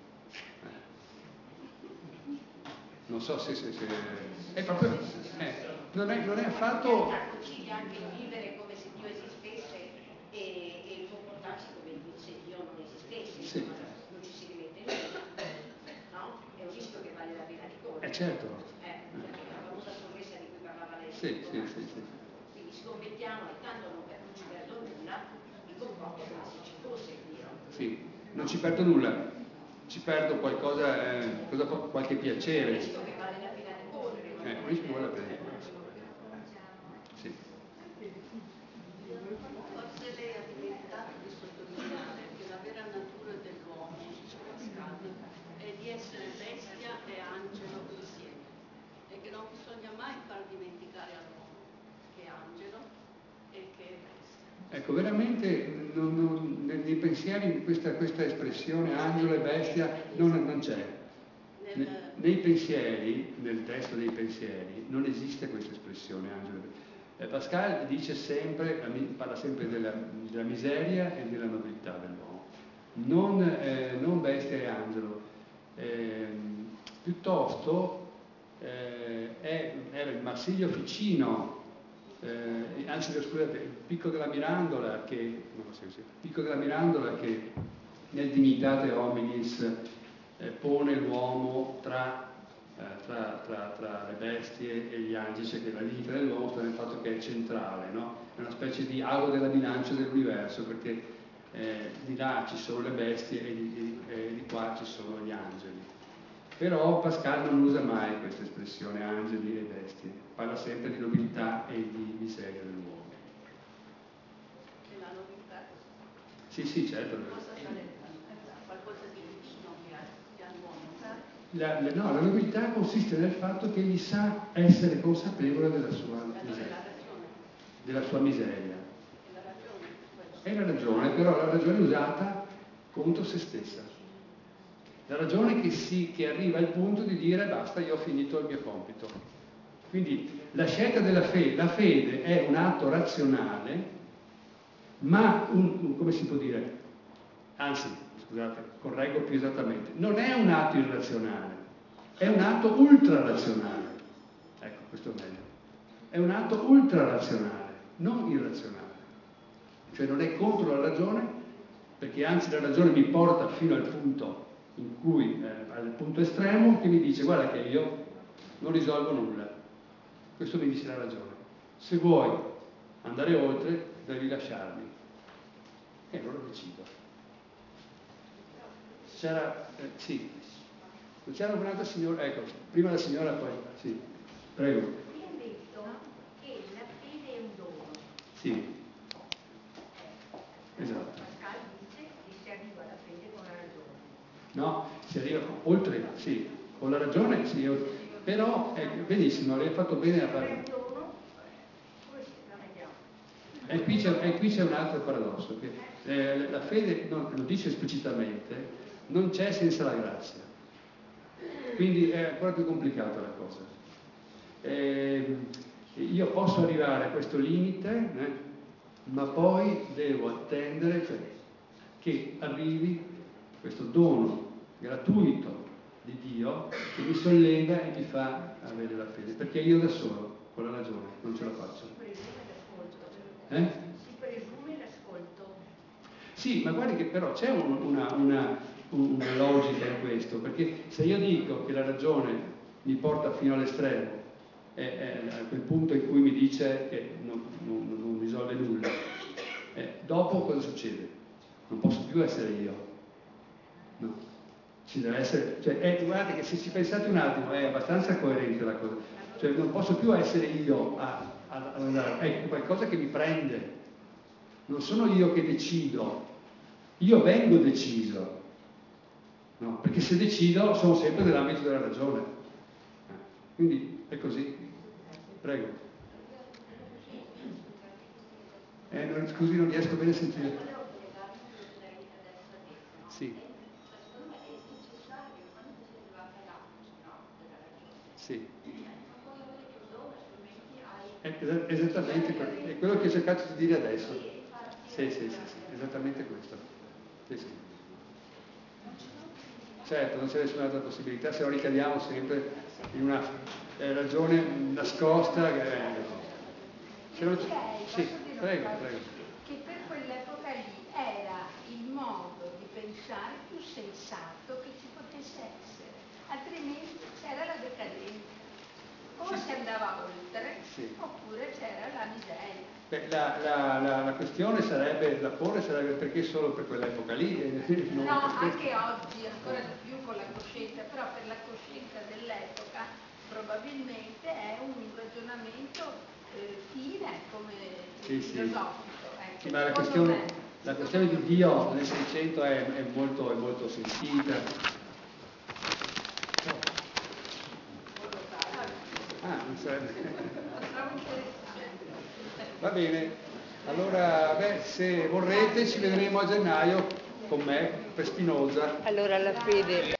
Eh. Non so se... se, se è proprio, eh, non, è, non è affatto... Consiglia anche di vivere come se Dio esistesse e, e comportarsi come se Dio non esistesse. Sì. Insomma, non ci si rimette nulla. No? È un rischio che vale la pena di correre. Eh certo. Eh, la famosa promessa di cui parlava lei. Sì, sì, sì, sì. Quindi scommettiamo e tanto non, non ci perdo nulla, mi comporto come se ci fosse Dio. Sì, non ci perdo nulla, ci perdo qualcosa, eh, cosa, qualche piacere. È un rischio che vale la pena di correre. Eh, un rischio che vale la pena di correre. Sì. Forse lei ha dimenticato di sottolineare che la vera natura dell'uomo, dice Pascal, è di essere bestia e angelo insieme, e che non bisogna mai far dimenticare all'uomo che è angelo e che è bestia. Ecco, veramente non, non, nei pensieri questa, questa espressione angelo e bestia non, non c'è. Nel... Nei pensieri, nel testo dei pensieri, non esiste questa espressione angelo e bestia. Eh, Pascal dice sempre, parla sempre della, della miseria e della nobiltà dell'uomo, non, eh, non bestia e angelo. Eh, piuttosto eh, è, era il Marsilio Ficino, eh, anzi scusate, il Picco della Mirandola che, no, sì, sì, Picco della Mirandola che nel Dignitate Hominis eh, pone l'uomo tra Tra, tra, tra le bestie e gli angeli, cioè che la dignità dell'uomo sta nel fatto che è centrale, no? È una specie di ago della bilancia dell'universo, perché eh, di là ci sono le bestie e di, di, e di qua ci sono gli angeli. Però Pascal non usa mai questa espressione angeli e bestie, parla sempre di nobiltà e di miseria dell'uomo. E la nobiltà? Sì, sì, certo. Cosa sarebbe? Qualcosa di divino che ha, che ha l'uomo? La, la, no, la nobiltà consiste nel fatto che egli sa essere consapevole della sua miseria, della sua miseria. È la ragione, però la ragione usata contro se stessa. La ragione che, si, che arriva al punto di dire basta, io ho finito il mio compito. Quindi la scelta della fede, la fede è un atto razionale, ma un, un, come si può dire? Anzi, scusate, correggo più esattamente, non è un atto irrazionale, è un atto ultrarazionale. Ecco, questo è meglio. È un atto ultrarazionale, non irrazionale. Cioè non è contro la ragione, perché anzi la ragione mi porta fino al punto in cui, eh, al punto estremo, che mi dice guarda che io non risolvo nulla. Questo mi dice la ragione. Se vuoi andare oltre, devi lasciarmi. E allora decido. C'era, eh, sì, c'era un'altra signora, ecco, prima la signora, poi, sì, prego. Abbiamo detto che la fede è un dono. Sì, esatto. Pascal dice che si arriva alla fede con la ragione. No, si arriva oltre, sì, con la ragione, sì, però, eh, benissimo, lei ha fatto bene a fare. Il dono, come si la mettiamo? e qui c'è, e qui c'è un altro paradosso, che eh, la fede non, lo dice esplicitamente, non c'è senza la grazia. Quindi è ancora più complicata la cosa. Eh, io posso arrivare a questo limite, eh, ma poi devo attendere cioè, che arrivi questo dono gratuito di Dio che mi solleva e mi fa avere la fede, perché io da solo, con la ragione, non ce la faccio. Si presume l'ascolto. Eh? Si presume l'ascolto. Sì, ma guardi che però c'è un, una, una, una logica in questo, perché se io dico che la ragione mi porta fino all'estremo, è, è a quel punto in cui mi dice che non, non, non risolve nulla, eh, dopo cosa succede? Non posso più essere io. No, ci deve essere, cioè, è, guardate che se ci pensate un attimo è abbastanza coerente la cosa, cioè non posso più essere io a, a, a andare, è qualcosa che mi prende, non sono io che decido, io vengo deciso, no, perché se decido sono sempre nell'ambito della ragione, quindi è così. Prego. Eh, non, scusi, non riesco bene a sentire. Sì. Sì. È esattamente è quello che ho cercato di dire adesso. Sì, sì, sì, sì, esattamente questo. Sì, sì. Certo, non c'è nessun'altra possibilità, se no ricadiamo sempre in una eh, ragione nascosta. Che, eh, se non direi, sì, posso dire prego, una cosa? prego. Che per quell'epoca lì era il modo di pensare più sensato che ci potesse essere, altrimenti c'era la decadenza. O Sì. si andava oltre, Sì. oppure c'era la miseria. Beh, la, la, la, la questione sarebbe, da porre sarebbe perché solo per quell'epoca lì? Eh, non No, per anche oggi, ancora di più con la coscienza, però per la coscienza dell'epoca probabilmente è un ragionamento eh, fine, come Sì, sì. filosofico. Ecco. Sì, ma la Secondo questione, me, la questione di Dio nel Seicento è, è, molto, è molto sentita. Ah, non sarebbe. trovo interessante. Va bene, allora beh, se vorrete ci vedremo a gennaio con me per Spinoza. Allora la fede